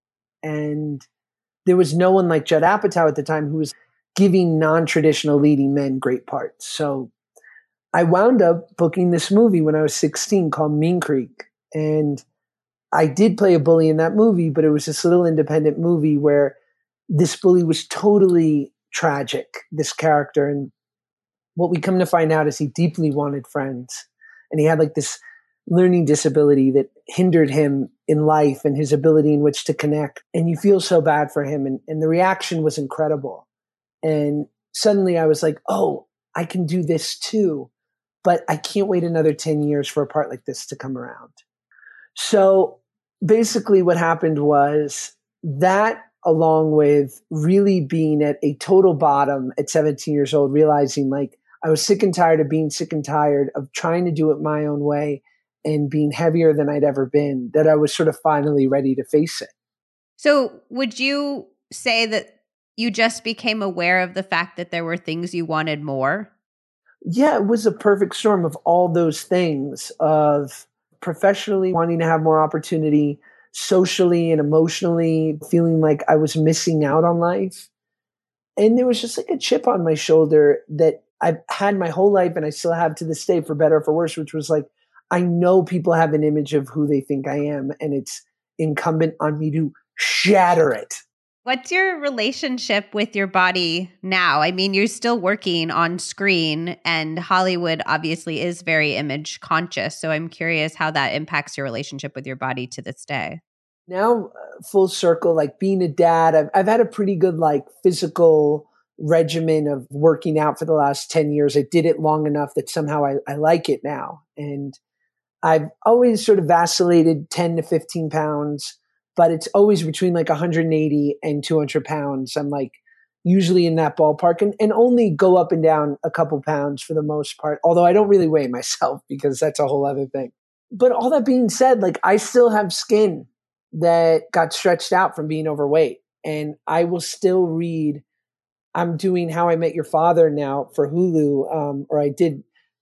And there was no one like Judd Apatow at the time who was giving non-traditional leading men great parts. So I wound up booking this movie when I was sixteen called Mean Creek. And I did play a bully in that movie, but it was this little independent movie where this bully was totally tragic, this character. And what we come to find out is he deeply wanted friends. And he had like this learning disability that hindered him in life and his ability in which to connect. And you feel so bad for him. And, and the reaction was incredible. And suddenly I was like, oh, I can do this too. But I can't wait another ten years for a part like this to come around. So basically what happened was that, along with really being at a total bottom at seventeen years old, realizing like I was sick and tired of being sick and tired of trying to do it my own way and being heavier than I'd ever been, that I was sort of finally ready to face it. So would you say that you just became aware of the fact that there were things you wanted more? Yeah, it was a perfect storm of all those things, of professionally wanting to have more opportunity, socially and emotionally feeling like I was missing out on life. And there was just like a chip on my shoulder that I've had my whole life and I still have to this day, for better or for worse, which was like, I know people have an image of who they think I am, and it's incumbent on me to shatter it. What's your relationship with your body now? I mean, you're still working on screen, and Hollywood obviously is very image conscious. So I'm curious how that impacts your relationship with your body to this day. Now, uh, full circle, like being a dad, I've, I've had a pretty good like physical regimen of working out for the last ten years. I did it long enough that somehow I, I like it now. And I've always sort of vacillated ten to fifteen pounds, but it's always between like one hundred eighty and two hundred pounds. I'm like usually in that ballpark, and, and only go up and down a couple pounds for the most part. Although I don't really weigh myself because that's a whole other thing. But all that being said, like I still have skin that got stretched out from being overweight, and I will still read. I'm doing How I Met Your Father now for Hulu, um, or I did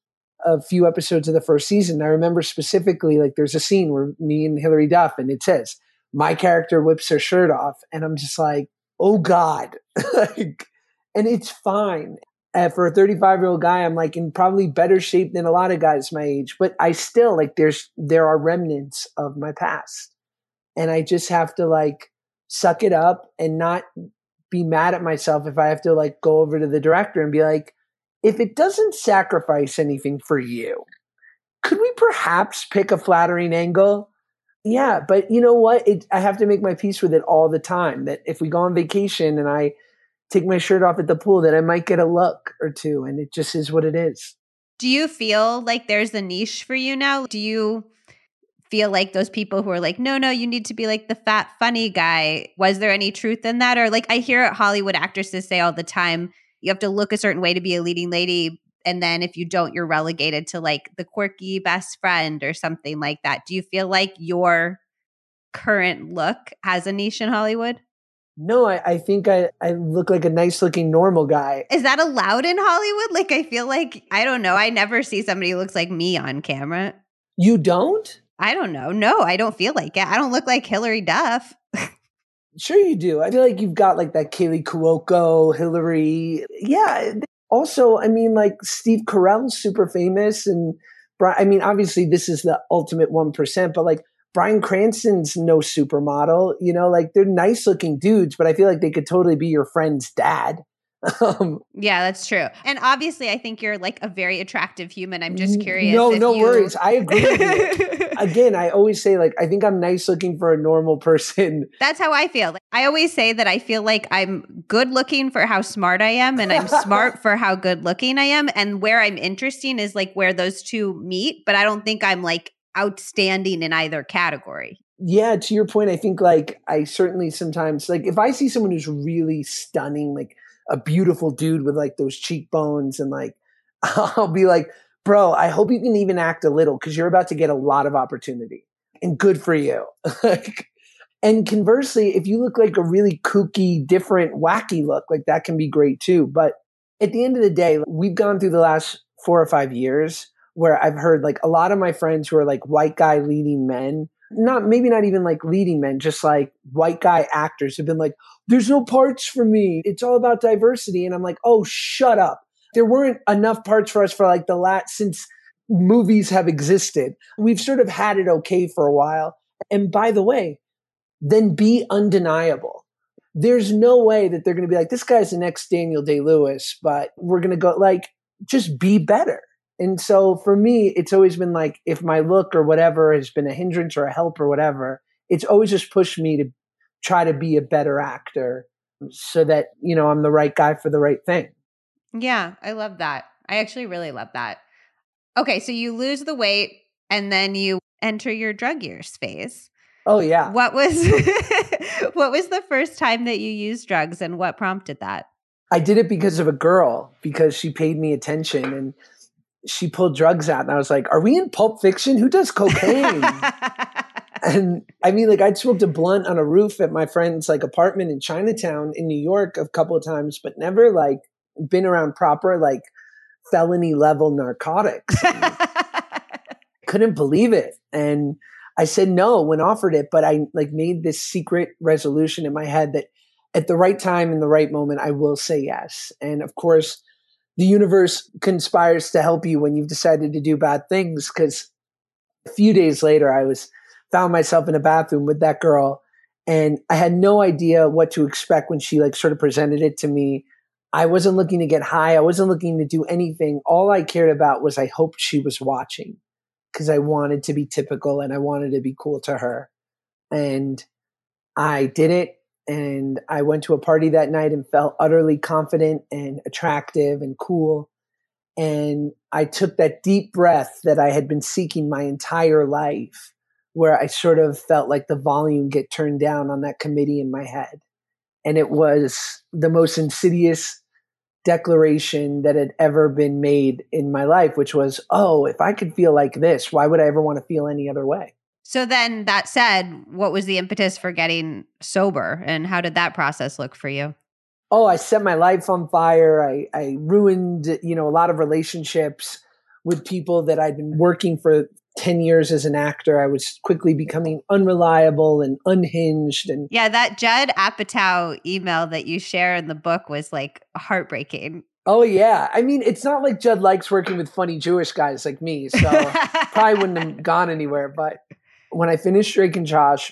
a few episodes of the first season. I remember specifically, like there's a scene where me and Hilary Duff, and it says, my character whips her shirt off. And I'm just like, oh God. Like, and it's fine. Uh, for a thirty-five year old guy, I'm like in probably better shape than a lot of guys my age, but I still like, there's, there are remnants of my past. And I just have to like suck it up and not be mad at myself if I have to like go over to the director and be like, if it doesn't sacrifice anything for you, could we perhaps pick a flattering angle? Yeah, but you know what? It, I have to make my peace with it all the time, that if we go on vacation and I take my shirt off at the pool, that I might get a look or two, and it just is what it is. Do you feel like there's a niche for you now? Do you feel like those people who are like, no, no, you need to be like the fat, funny guy? Was there any truth in that? Or like I hear Hollywood actresses say all the time, you have to look a certain way to be a leading lady. And then if you don't, you're relegated to like the quirky best friend or something like that. Do you feel like your current look has a niche in Hollywood? No, I, I think I, I look like a nice looking normal guy. Is that allowed in Hollywood? Like, I feel like, I don't know. I never see somebody who looks like me on camera. You don't? I don't know. No, I don't feel like it. I don't look like Hilary Duff. Sure you do. I feel like you've got like that Kaylee Cuoco, Hillary. Yeah. Also, I mean, like Steve Carell's super famous. And I mean, obviously this is the ultimate one percent, but like Bryan Cranston's no supermodel, you know, like they're nice looking dudes, but I feel like they could totally be your friend's dad. Um, yeah, that's true. And obviously, I think you're like a very attractive human. I'm just curious. No, if no you... worries. I agree with you. Again, I always say like, I think I'm nice looking for a normal person. That's how I feel. I always say that I feel like I'm good looking for how smart I am, and I'm smart for how good looking I am. And where I'm interesting is like where those two meet, but I don't think I'm like outstanding in either category. Yeah, to your point, I think like I certainly sometimes like if I see someone who's really stunning, like a beautiful dude with like those cheekbones, and like I'll be like, bro, I hope you can even act a little, because you're about to get a lot of opportunity, and good for you. And conversely, if you look like a really kooky, different, wacky look, like that can be great too. But at the end of the day, we've gone through the last four or five years where I've heard like a lot of my friends who are like white guy leading men, not maybe not even like leading men, just like white guy actors have been like, there's no parts for me. It's all about diversity. And I'm like, oh, shut up. There weren't enough parts for us for like the last, since movies have existed. We've sort of had it okay for a while. And by the way, then be undeniable. There's no way that they're going to be like, this guy's the next Daniel Day-Lewis, but we're going to go like, just be better. And so for me, it's always been like, if my look or whatever has been a hindrance or a help or whatever, it's always just pushed me to try to be a better actor so that, you know, I'm the right guy for the right thing. Yeah, I love that. I actually really love that. Okay, so you lose the weight and then you enter your drug years phase. Oh, yeah. What was what was the first time that you used drugs, and what prompted that? I did it because of a girl, because she paid me attention and she pulled drugs out. And I was like, are we in Pulp Fiction? Who does cocaine? And I mean, like I'd smoked a blunt on a roof at my friend's like apartment in Chinatown in New York a couple of times, but never like been around proper like felony level narcotics. Couldn't believe it. And I said no when offered it, but I like made this secret resolution in my head that at the right time, in the right moment, I will say yes. And of course, the universe conspires to help you when you've decided to do bad things. Because a few days later, I was found myself in a bathroom with that girl, and I had no idea what to expect when she like sort of presented it to me. I wasn't looking to get high. I wasn't looking to do anything. All I cared about was I hoped she was watching, because I wanted to be typical and I wanted to be cool to her. And I did it. And I went to a party that night and felt utterly confident and attractive and cool. And I took that deep breath that I had been seeking my entire life, where I sort of felt like the volume get turned down on that committee in my head. And it was the most insidious declaration that had ever been made in my life, which was, oh, if I could feel like this, why would I ever want to feel any other way? So then that said, what was the impetus for getting sober, and how did that process look for you? Oh, I set my life on fire. I, I ruined, you know, a lot of relationships with people that I'd been working for ten years as an actor. I was quickly becoming unreliable and unhinged. And yeah, that Judd Apatow email that you share in the book was like heartbreaking. Oh, yeah. I mean, it's not like Judd likes working with funny Jewish guys like me, so probably wouldn't have gone anywhere. But when I finished Drake and Josh,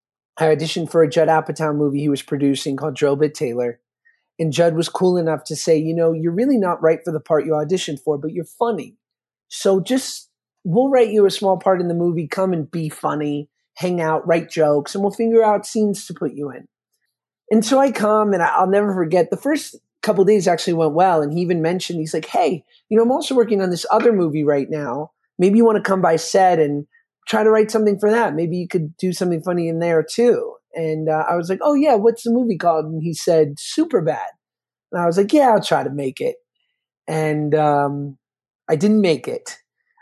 I auditioned for a Judd Apatow movie he was producing called Drillbit Taylor. And Judd was cool enough to say, you know, you're really not right for the part you auditioned for, but you're funny. So just, we'll write you a small part in the movie. Come and be funny, hang out, write jokes, and we'll figure out scenes to put you in. And so I come, and I'll never forget, the first couple of days actually went well. And he even mentioned, he's like, hey, you know, I'm also working on this other movie right now. Maybe you want to come by set and try to write something for that. Maybe you could do something funny in there too. And uh, I was like, oh yeah, what's the movie called? And he said, Superbad. And I was like, yeah, I'll try to make it. And um, I didn't make it.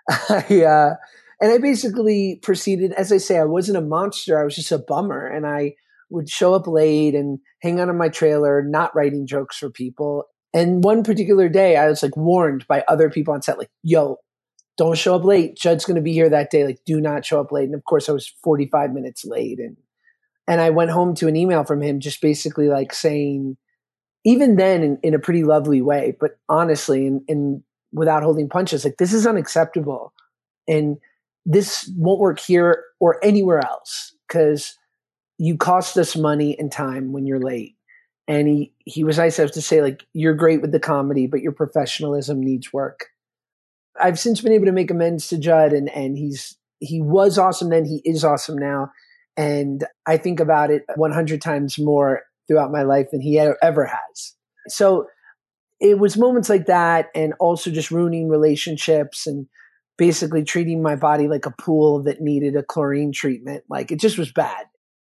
I, uh, and I basically proceeded, as I say, I wasn't a monster. I was just a bummer. And I would show up late and hang out in my trailer, not writing jokes for people. And one particular day, I was like warned by other people on set, like, yo, don't show up late. Judd's going to be here that day. Like, do not show up late. And of course, I was forty-five minutes late. And and I went home to an email from him just basically like saying, even then in, in a pretty lovely way, but honestly, and, and without holding punches, like, this is unacceptable. And this won't work here or anywhere else, because you cost us money and time when you're late. And he, he was nice enough to say, like, you're great with the comedy, but your professionalism needs work. I've since been able to make amends to Judd, and, and he's, he was awesome then, he is awesome now. And I think about it one hundred times more throughout my life than he ever has. So it was moments like that, and also just ruining relationships and basically treating my body like a pool that needed a chlorine treatment. Like, it just was bad.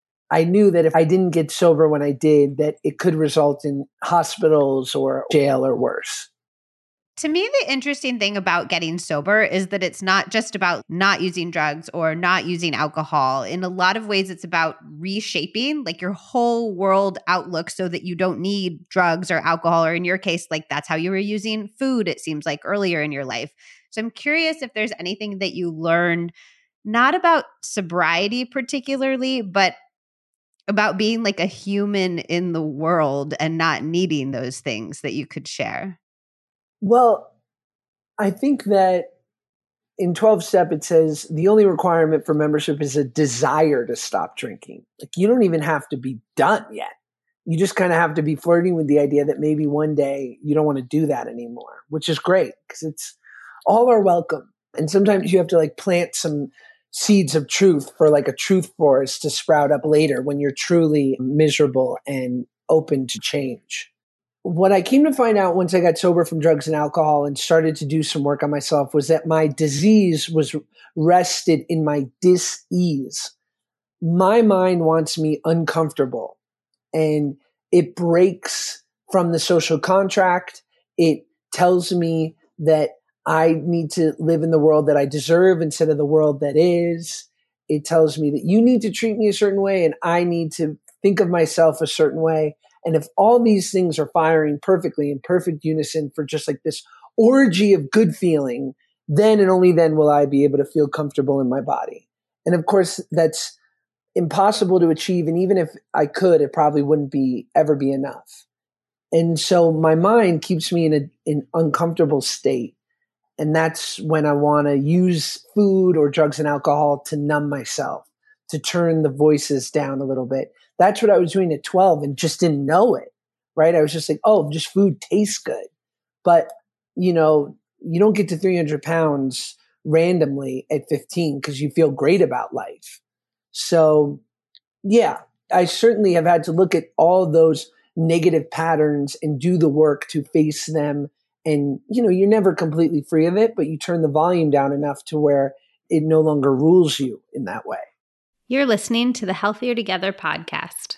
I knew that if I didn't get sober when I did, that it could result in hospitals or jail or worse. To me, the interesting thing about getting sober is that it's not just about not using drugs or not using alcohol. In a lot of ways, it's about reshaping like your whole world outlook so that you don't need drugs or alcohol, or in your case, like that's how you were using food, it seems like, earlier in your life. So I'm curious if there's anything that you learned, not about sobriety particularly, but about being like a human in the world and not needing those things that you could share. Well, I think that in twelve step, it says the only requirement for membership is a desire to stop drinking. Like, you don't even have to be done yet. You just kind of have to be flirting with the idea that maybe one day you don't want to do that anymore, which is great because it's all are welcome. And sometimes you have to like plant some seeds of truth for like a truth forest to sprout up later when you're truly miserable and open to change. What I came to find out once I got sober from drugs and alcohol and started to do some work on myself was that my disease was rested in my dis-ease. My mind wants me uncomfortable, and it breaks from the social contract. It tells me that I need to live in the world that I deserve instead of the world that is. It tells me that you need to treat me a certain way and I need to think of myself a certain way. And if all these things are firing perfectly in perfect unison for just like this orgy of good feeling, then and only then will I be able to feel comfortable in my body. And of course, that's impossible to achieve. And even if I could, it probably wouldn't be ever be enough. And so my mind keeps me in a, an uncomfortable state. And that's when I want to use food or drugs and alcohol to numb myself, to turn the voices down a little bit. That's what I was doing at twelve and just didn't know it, right? I was just like, oh, just food tastes good. But, you know, you don't get to three hundred pounds randomly at fifteen because you feel great about life. So, yeah, I certainly have had to look at all those negative patterns and do the work to face them. And, you know, you're never completely free of it, but you turn the volume down enough to where it no longer rules you in that way. You're listening to the Healthier Together podcast.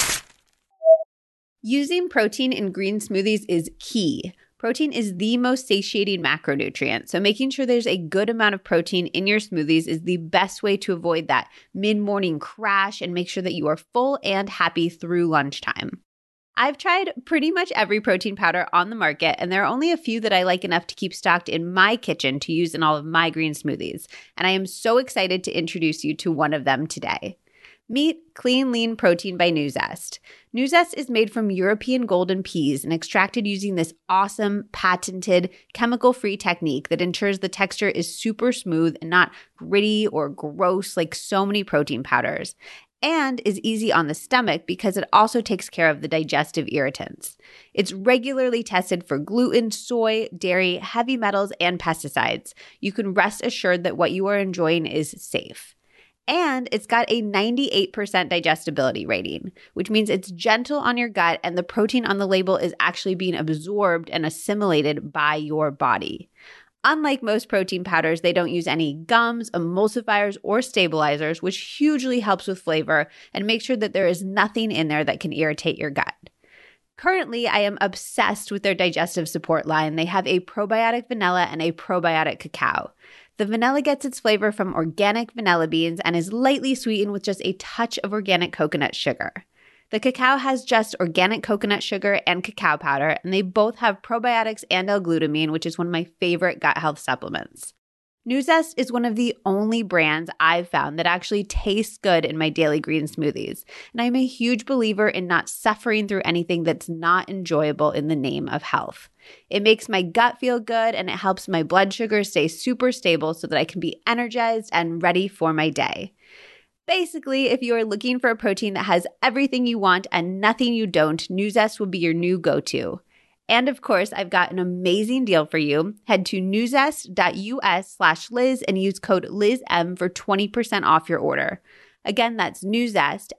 Using protein in green smoothies is key. Protein is the most satiating macronutrient, so making sure there's a good amount of protein in your smoothies is the best way to avoid that mid-morning crash and make sure that you are full and happy through lunchtime. I've tried pretty much every protein powder on the market, and there are only a few that I like enough to keep stocked in my kitchen to use in all of my green smoothies, and I am so excited to introduce you to one of them today. Meet Clean Lean Protein by Nuzest. Nuzest is made from European golden peas and extracted using this awesome, patented, chemical-free technique that ensures the texture is super smooth and not gritty or gross like so many protein powders, and is easy on the stomach because it also takes care of the digestive irritants. It's regularly tested for gluten, soy, dairy, heavy metals, and pesticides. You can rest assured that what you are enjoying is safe. And it's got a ninety-eight percent digestibility rating, which means it's gentle on your gut and the protein on the label is actually being absorbed and assimilated by your body. Unlike most protein powders, they don't use any gums, emulsifiers, or stabilizers, which hugely helps with flavor and make sure that there is nothing in there that can irritate your gut. Currently, I am obsessed with their digestive support line. They have a probiotic vanilla and a probiotic cacao. The vanilla gets its flavor from organic vanilla beans and is lightly sweetened with just a touch of organic coconut sugar. The cacao has just organic coconut sugar and cacao powder, and they both have probiotics and L-glutamine, which is one of my favorite gut health supplements. Nuzest is one of the only brands I've found that actually tastes good in my daily green smoothies, and I'm a huge believer in not suffering through anything that's not enjoyable in the name of health. It makes my gut feel good, and it helps my blood sugar stay super stable so that I can be energized and ready for my day. Basically, if you are looking for a protein that has everything you want and nothing you don't, Nuzest will be your new go-to. And of course, I've got an amazing deal for you. Head to nuzest.us slash Liz and use code LizM for twenty percent off your order. Again, that's Nuzest,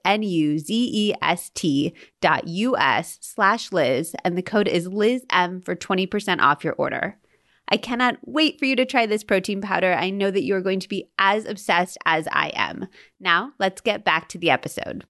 N-U-Z-E-S-T dot U-S slash Liz, and the code is LizM for twenty percent off your order. I cannot wait for you to try this protein powder. I know that you are going to be as obsessed as I am. Now, let's get back to the episode.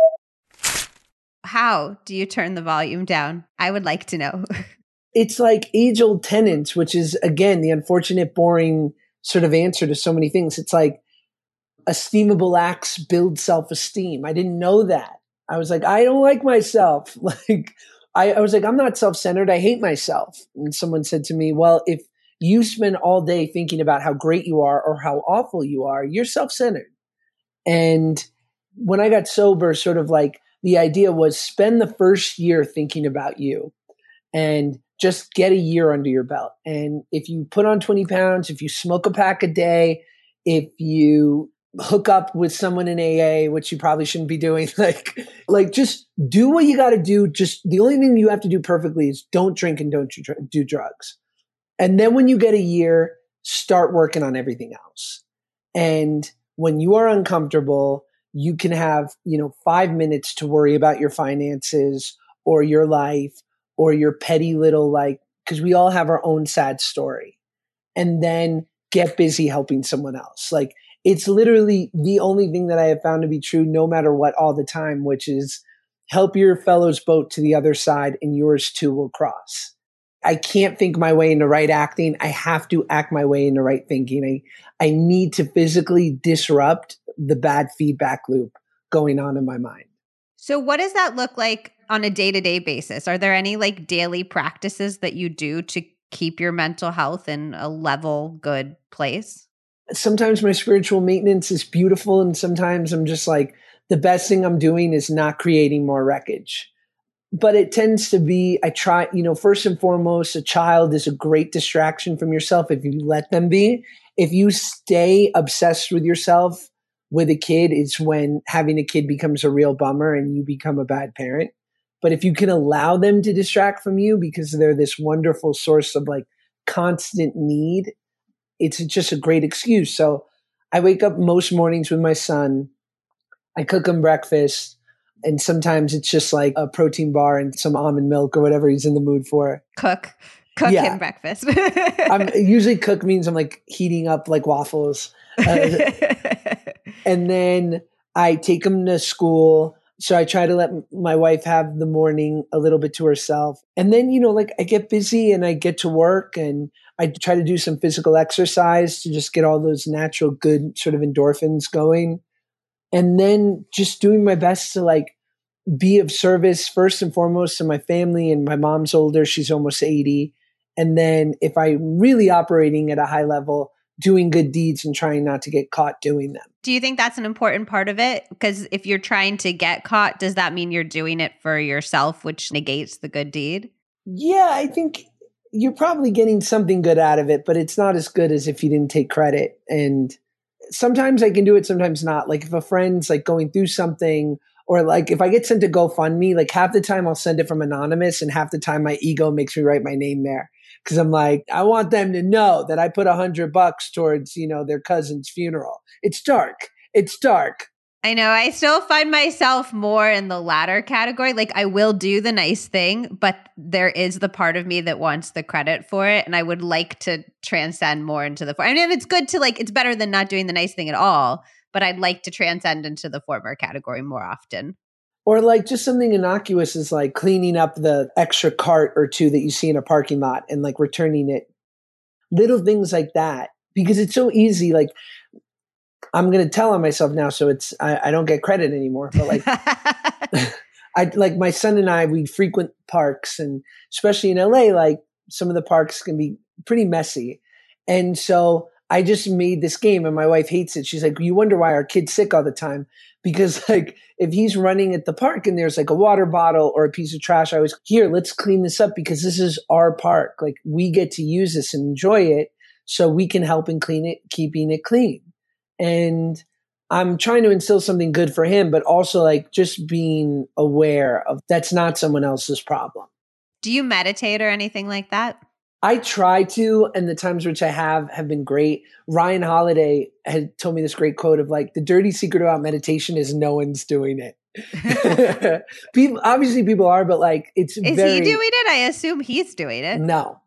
How do you turn the volume down? I would like to know. It's like age-old tenets, which is, again, the unfortunate, boring sort of answer to so many things. It's like esteemable acts build self-esteem. I didn't know that. I was like, I don't like myself. Like, I, I was like, I'm not self-centered. I hate myself. And someone said to me, well, if you spend all day thinking about how great you are or how awful you are, you're self-centered. And when I got sober, sort of like the idea was spend the first year thinking about you and just get a year under your belt. And if you put on twenty pounds, if you smoke a pack a day, if you hook up with someone in A A, which you probably shouldn't be doing, like, like just do what you got to do. Just the only thing you have to do perfectly is don't drink and don't do drugs. And then when you get a year, start working on everything else. And when you are uncomfortable, you can have, you know, five minutes to worry about your finances or your life or your petty little, like, because we all have our own sad story. And then get busy helping someone else. Like, it's literally the only thing that I have found to be true no matter what all the time, which is help your fellow's boat to the other side and yours too will cross. I can't think my way into right acting. I have to act my way into right thinking. I, I need to physically disrupt the bad feedback loop going on in my mind. So what does that look like on a day-to-day basis? Are there any like daily practices that you do to keep your mental health in a level, good place? Sometimes my spiritual maintenance is beautiful, and sometimes I'm just like, the best thing I'm doing is not creating more wreckage. But it tends to be, I try, you know, first and foremost, a child is a great distraction from yourself if you let them be. If you stay obsessed with yourself with a kid, it's when having a kid becomes a real bummer and you become a bad parent. But if you can allow them to distract from you because they're this wonderful source of like constant need, it's just a great excuse. So I wake up most mornings with my son. I cook him breakfast. And sometimes it's just like a protein bar and some almond milk or whatever he's in the mood for. Cook. Cook yeah. him breakfast. I'm usually cook means I'm like heating up like waffles. Uh, and then I take him to school. So I try to let my wife have the morning a little bit to herself. And then, you know, like I get busy and I get to work and I try to do some physical exercise to just get all those natural good sort of endorphins going. And then just doing my best to like be of service first and foremost to my family. And my mom's older, she's almost eighty. And then if I'm really operating at a high level, doing good deeds and trying not to get caught doing them. Do you think that's an important part of it? Because if you're trying to get caught, does that mean you're doing it for yourself, which negates the good deed? Yeah, I think you're probably getting something good out of it, but it's not as good as if you didn't take credit. And sometimes I can do it, sometimes not. Like if a friend's like going through something, or like if I get sent to GoFundMe, like half the time I'll send it from anonymous and half the time my ego makes me write my name there. Cause I'm like, I want them to know that I put a hundred bucks towards, you know, their cousin's funeral. It's dark. It's dark. I know. I still find myself more in the latter category. Like I will do the nice thing, but there is the part of me that wants the credit for it. And I would like to transcend more into the, I mean, it's good to like, it's better than not doing the nice thing at all, but I'd like to transcend into the former category more often. Or like just something innocuous is like cleaning up the extra cart or two that you see in a parking lot and like returning it. Little things like that, because it's so easy. Like, I'm going to tell on myself now, so it's I, I don't get credit anymore. But like, I like my son and I, we frequent parks, and especially in L A, like some of the parks can be pretty messy. And so I just made this game, and my wife hates it. She's like, "You wonder why our kid's sick all the time?" Because like if he's running at the park and there's like a water bottle or a piece of trash, I was here. Let's clean this up because this is our park. Like we get to use this and enjoy it, so we can help in clean it, keeping it clean. And I'm trying to instill something good for him, but also like just being aware of that's not someone else's problem. Do you meditate or anything like that? I try to, and the times which I have have been great. Ryan Holiday had told me this great quote of like, the dirty secret about meditation is no one's doing it. people, obviously people are, but like it's Is very, he doing it? I assume he's doing it. No.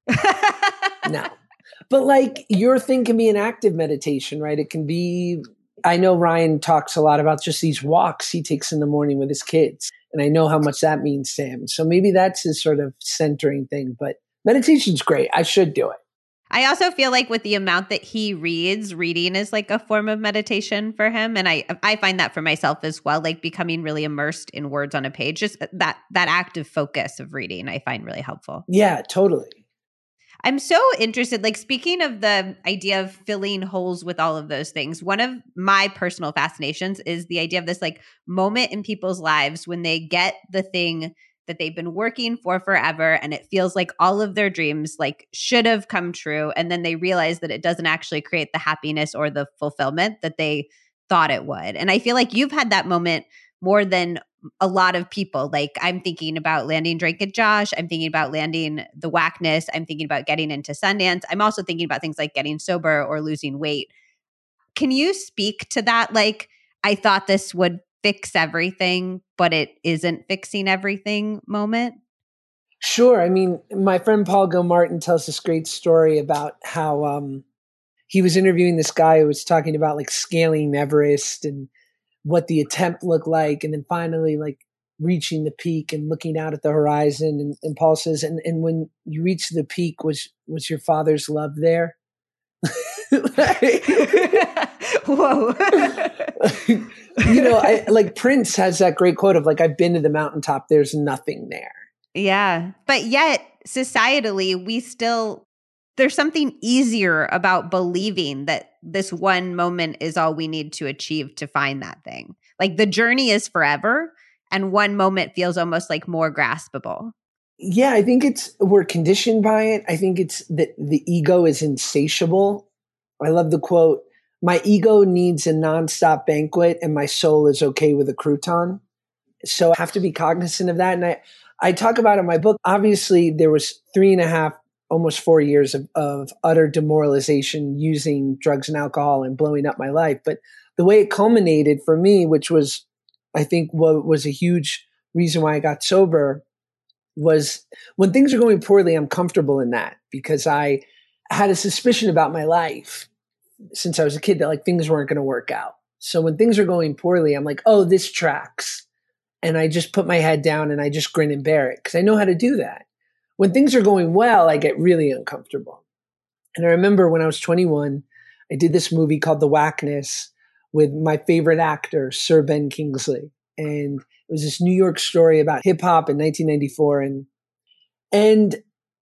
No. But like your thing can be an active meditation, right? It can be, I know Ryan talks a lot about just these walks he takes in the morning with his kids. And I know how much that means to him. So maybe that's his sort of centering thing, but meditation's great. I should do it. I also feel like with the amount that he reads, reading is like a form of meditation for him. And I I find that for myself as well, like becoming really immersed in words on a page, just that that active focus of reading I find really helpful. Yeah, totally. I'm so interested, like speaking of the idea of filling holes with all of those things, one of my personal fascinations is the idea of this like moment in people's lives when they get the thing that they've been working for forever and it feels like all of their dreams like should have come true. And then they realize that it doesn't actually create the happiness or the fulfillment that they thought it would. And I feel like you've had that moment more than a lot of people. Like I'm thinking about landing Drake and Josh. I'm thinking about landing the Whackness. I'm thinking about getting into Sundance. I'm also thinking about things like getting sober or losing weight. Can you speak to that? Like, I thought this would fix everything, but it isn't fixing everything moment? Sure. I mean, my friend Paul Gilmartin tells this great story about how um, he was interviewing this guy who was talking about like scaling Everest and what the attempt looked like, and then finally like reaching the peak and looking out at the horizon. And, and Paul says, and, and when you reach the peak, was was your father's love there? Whoa. You know, I, like Prince has that great quote of like, I've been to the mountaintop, there's nothing there. Yeah. But yet, societally, we still, there's something easier about believing that this one moment is all we need to achieve to find that thing. Like the journey is forever, and one moment feels almost like more graspable. Yeah, I think it's, we're conditioned by it. I think it's that the ego is insatiable. I love the quote, my ego needs a nonstop banquet and my soul is okay with a crouton. So I have to be cognizant of that. And I, I talk about in my book, obviously there was three and a half, almost four years of, of utter demoralization using drugs and alcohol and blowing up my life. But the way it culminated for me, which was, I think what was a huge reason why I got sober, was when things are going poorly, I'm comfortable in that because I had a suspicion about my life since I was a kid that like things weren't going to work out. So when things are going poorly, I'm like, oh, this tracks. And I just put my head down and I just grin and bear it because I know how to do that. When things are going well, I get really uncomfortable. And I remember when I was twenty-one, I did this movie called The Whackness with my favorite actor, Sir Ben Kingsley. And it was this New York story about hip hop in nineteen ninety-four. And, and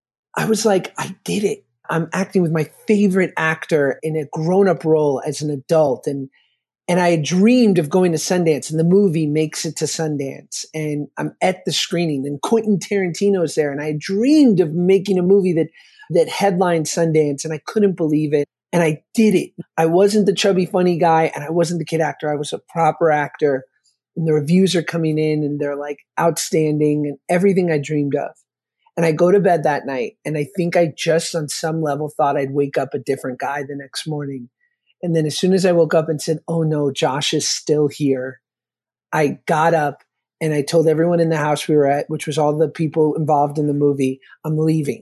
I was like, I did it. I'm acting with my favorite actor in a grown up role as an adult. And And I had dreamed of going to Sundance, and the movie makes it to Sundance. And I'm at the screening, and Quentin Tarantino's there. And I dreamed of making a movie that that headlined Sundance, and I couldn't believe it. And I did it. I wasn't the chubby, funny guy, and I wasn't the kid actor. I was a proper actor. And the reviews are coming in, and they're like outstanding, and everything I dreamed of. And I go to bed that night, and I think I just on some level thought I'd wake up a different guy the next morning. And then as soon as I woke up and said, oh no, Josh is still here, I got up and I told everyone in the house we were at, which was all the people involved in the movie, I'm leaving.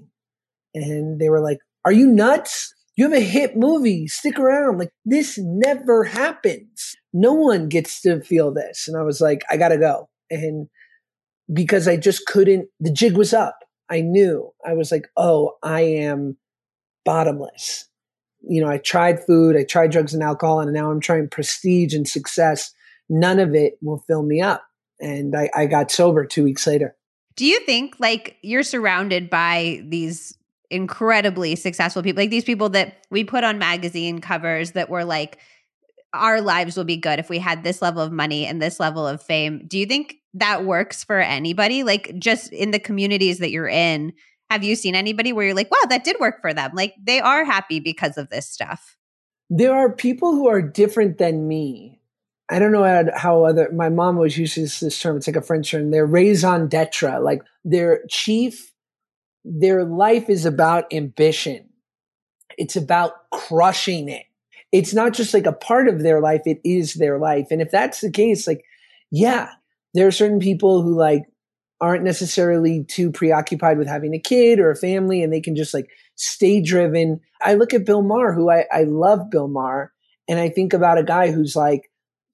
And they were like, are you nuts? You have a hit movie. Stick around. Like, this never happens. No one gets to feel this. And I was like, I got to go. And because I just couldn't, the jig was up. I knew. I was like, oh, I am bottomless. You know, I tried food, I tried drugs and alcohol, and now I'm trying prestige and success. None of it will fill me up. And I, I got sober two weeks later. Do you think like you're surrounded by these incredibly successful people, like these people that we put on magazine covers that were like, our lives will be good if we had this level of money and this level of fame. Do you think that works for anybody? Like just in the communities that you're in, have you seen anybody where you're like, wow, that did work for them? Like they are happy because of this stuff. There are people who are different than me. I don't know how, how other, my mom always uses this term. It's like a French term. They're raison d'etre. Like their chief, their life is about ambition. It's about crushing it. It's not just like a part of their life. It is their life. And if that's the case, like, yeah, there are certain people who like aren't necessarily too preoccupied with having a kid or a family, and they can just like stay driven. I look at Bill Maher, who I, I love Bill Maher, and I think about a guy who's like,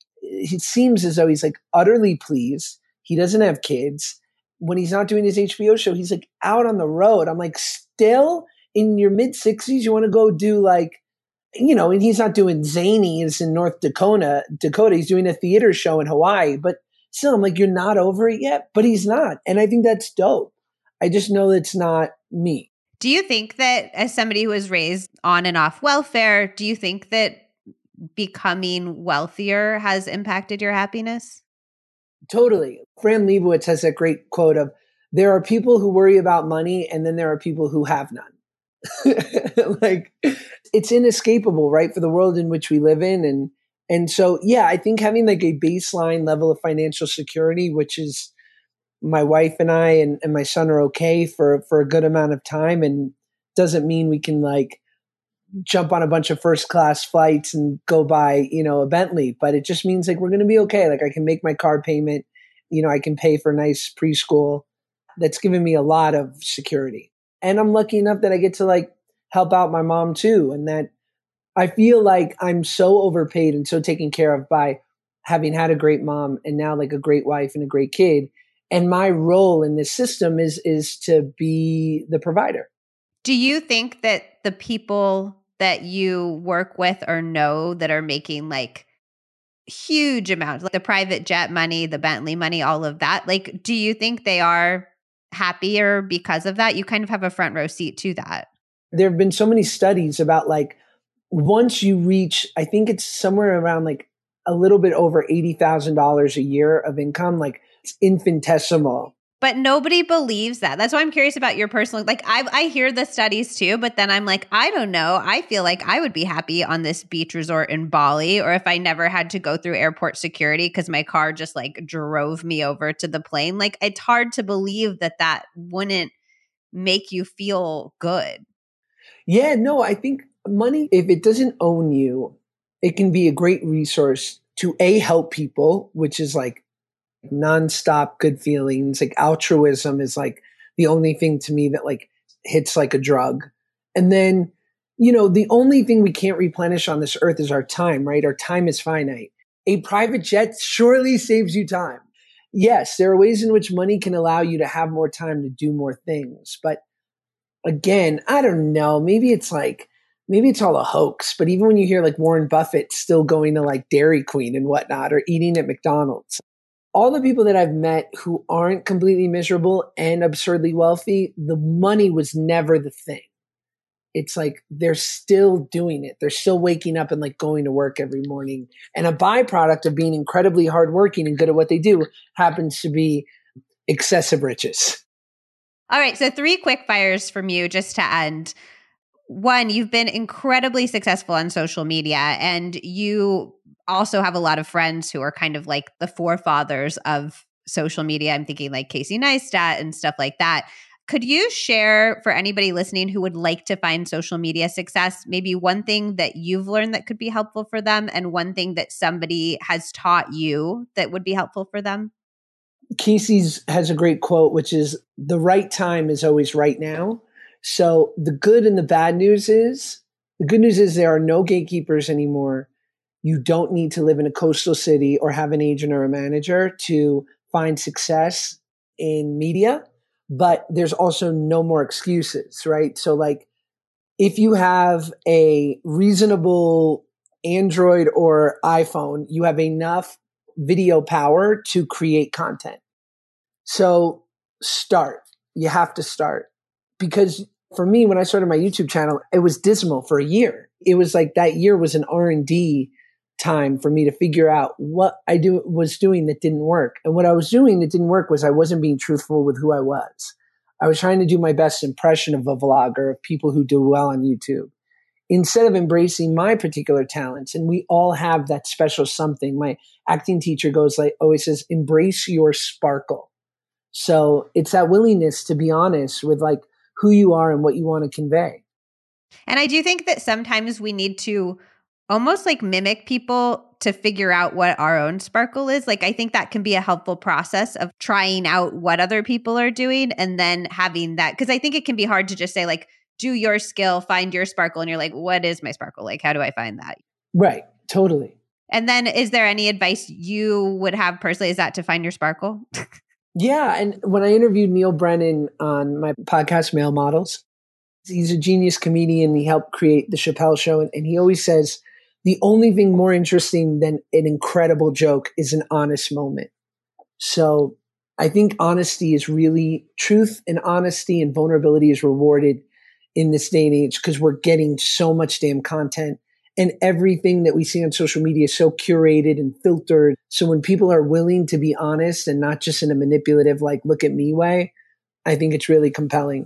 it seems as though he's like utterly pleased. He doesn't have kids. When he's not doing his H B O show, he's like out on the road. I'm like, still in your mid sixties, you want to go do like, you know, and he's not doing Zanies in North Dakota, Dakota. He's doing a theater show in Hawaii, but still, I'm like, you're not over it yet, but he's not. And I think that's dope. I just know it's not me. Do you think that as somebody who was raised on and off welfare, do you think that becoming wealthier has impacted your happiness? Totally. Fran Lebowitz has that great quote of, there are people who worry about money and then there are people who have none. Like it's inescapable, right? For the world in which we live in. And, and so, yeah, I think having like a baseline level of financial security, which is my wife and I and, and my son are okay for, for a good amount of time, and doesn't mean we can like jump on a bunch of first class flights and go buy, you know, a Bentley, but it just means like, we're going to be okay. Like I can make my car payment, you know, I can pay for nice preschool. That's given me a lot of security. And I'm lucky enough that I get to like help out my mom too. And that I feel like I'm so overpaid and so taken care of by having had a great mom and now like a great wife and a great kid. And my role in this system is, is to be the provider. Do you think that the people that you work with or know that are making like huge amounts, like the private jet money, the Bentley money, all of that, like, do you think they are happier because of that? You kind of have a front row seat to that. There have been so many studies about like, once you reach, I think it's somewhere around like a little bit over eighty thousand dollars a year of income, like it's infinitesimal. But nobody believes that. That's why I'm curious about your personal, like I, I hear the studies too, but then I'm like, I don't know. I feel like I would be happy on this beach resort in Bali, or if I never had to go through airport security because my car just like drove me over to the plane. Like it's hard to believe that that wouldn't make you feel good. Yeah, no, I think money, if it doesn't own you, it can be a great resource to A, help people, which is like nonstop good feelings. Like altruism is like the only thing to me that like hits like a drug. And then, you know, the only thing we can't replenish on this earth is our time, right? Our time is finite. A private jet surely saves you time. Yes, there are ways in which money can allow you to have more time to do more things. But again, I don't know. Maybe it's like, maybe it's all a hoax. But even when you hear like Warren Buffett still going to like Dairy Queen and whatnot, or eating at McDonald's, all the people that I've met who aren't completely miserable and absurdly wealthy, the money was never the thing. It's like they're still doing it. They're still waking up and like going to work every morning. And a byproduct of being incredibly hardworking and good at what they do happens to be excessive riches. All right. So three quick fires from you just to end. One, you've been incredibly successful on social media, and you also have a lot of friends who are kind of like the forefathers of social media. I'm thinking like Casey Neistat and stuff like that. Could you share for anybody listening who would like to find social media success, maybe one thing that you've learned that could be helpful for them and one thing that somebody has taught you that would be helpful for them? Casey's has a great quote, which is the right time is always right now. So the good and the bad news is, the good news is there are no gatekeepers anymore. You don't need to live in a coastal city or have an agent or a manager to find success in media, but there's also no more excuses, right? So like if you have a reasonable Android or iPhone, you have enough video power to create content. So start. You have to start. Because for me, when I started my YouTube channel, it was dismal for a year. It was like that year was an R and D time for me to figure out what I do was doing that didn't work. And what I was doing that didn't work was I wasn't being truthful with who I was. I was trying to do my best impression of a vlogger, of people who do well on YouTube, instead of embracing my particular talents. And we all have that special something. My acting teacher goes like, always says, embrace your sparkle. So it's that willingness to be honest with like who you are and what you want to convey. And I do think that sometimes we need to almost like mimic people to figure out what our own sparkle is. Like, I think that can be a helpful process of trying out what other people are doing and then having that. Because I think it can be hard to just say like, do your skill, find your sparkle. And you're like, what is my sparkle? Like, how do I find that? Right. Totally. And then is there any advice you would have personally? Is that to find your sparkle? Yeah. And when I interviewed Neil Brennan on my podcast, Male Models, he's a genius comedian. He helped create the Chappelle Show. And, and he always says, the only thing more interesting than an incredible joke is an honest moment. So I think honesty is really truth, and honesty and vulnerability is rewarded in this day and age because we're getting so much damn content, and everything that we see on social media is so curated and filtered. So when people are willing to be honest and not just in a manipulative, like, look at me way, I think it's really compelling.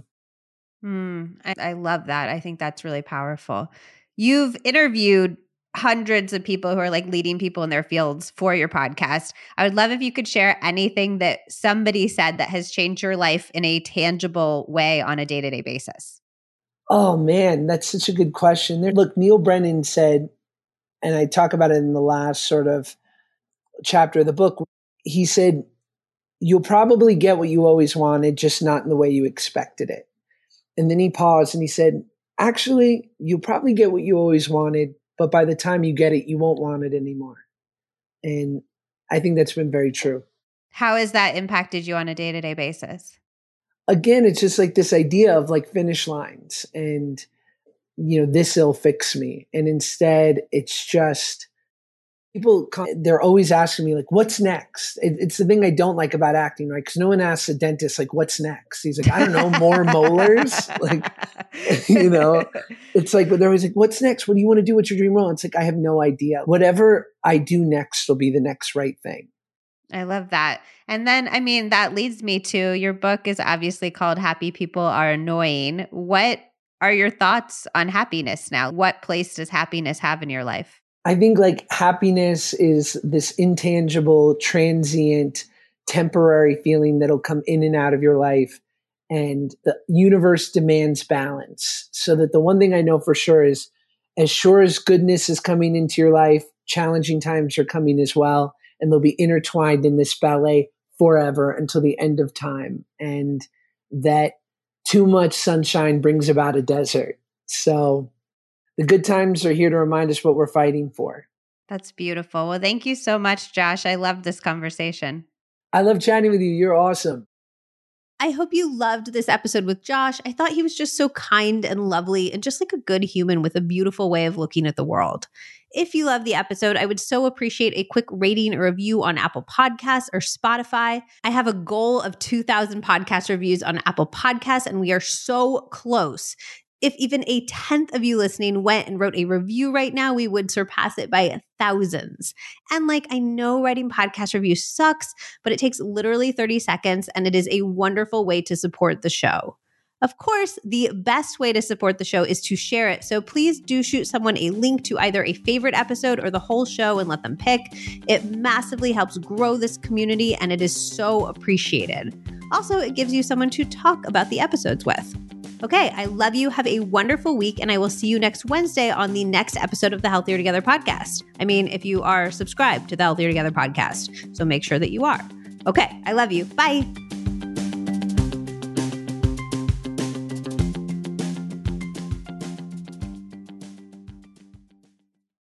Mm, I, I love that. I think that's really powerful. You've interviewed hundreds of people who are like leading people in their fields for your podcast. I would love if you could share anything that somebody said that has changed your life in a tangible way on a day-to-day basis. Oh man, that's such a good question. There, look, Neil Brennan said, and I talk about it in the last sort of chapter of the book, he said, you'll probably get what you always wanted, just not in the way you expected it. And then he paused and he said, actually, you'll probably get what you always wanted, but by the time you get it, you won't want it anymore. And I think that's been very true. How has that impacted you on a day-to-day basis? Again, it's just like this idea of like finish lines and, you know, this'll fix me. And instead it's just, People, they're always asking me, like, what's next? It, it's the thing I don't like about acting, right? Because no one asks a dentist, like, what's next? He's like, I don't know, more molars? Like, you know, it's like, but they're always like, what's next? What do you want to do? What's your dream role? It's like, I have no idea. Whatever I do next will be the next right thing. I love that. And then, I mean, that leads me to your book is obviously called Happy People Are Annoying. What are your thoughts on happiness now? What place does happiness have in your life? I think like happiness is this intangible, transient, temporary feeling that'll come in and out of your life. And the universe demands balance. So that the one thing I know for sure is as sure as goodness is coming into your life, challenging times are coming as well. And they'll be intertwined in this ballet forever until the end of time. And that too much sunshine brings about a desert. So the good times are here to remind us what we're fighting for. That's beautiful. Well, thank you so much, Josh. I love this conversation. I love chatting with you. You're awesome. I hope you loved this episode with Josh. I thought he was just so kind and lovely and just like a good human with a beautiful way of looking at the world. If you love the episode, I would so appreciate a quick rating or review on Apple Podcasts or Spotify. I have a goal of two thousand podcast reviews on Apple Podcasts, and we are so close. If even a tenth of you listening went and wrote a review right now, we would surpass it by thousands. And like, I know writing podcast reviews sucks, but it takes literally thirty seconds, and it is a wonderful way to support the show. Of course, the best way to support the show is to share it. So please do shoot someone a link to either a favorite episode or the whole show and let them pick. It massively helps grow this community, and it is so appreciated. Also, it gives you someone to talk about the episodes with. Okay, I love you. Have a wonderful week, and I will see you next Wednesday on the next episode of the Healthier Together podcast. I mean, if you are subscribed to the Healthier Together podcast, so make sure that you are. Okay, I love you. Bye.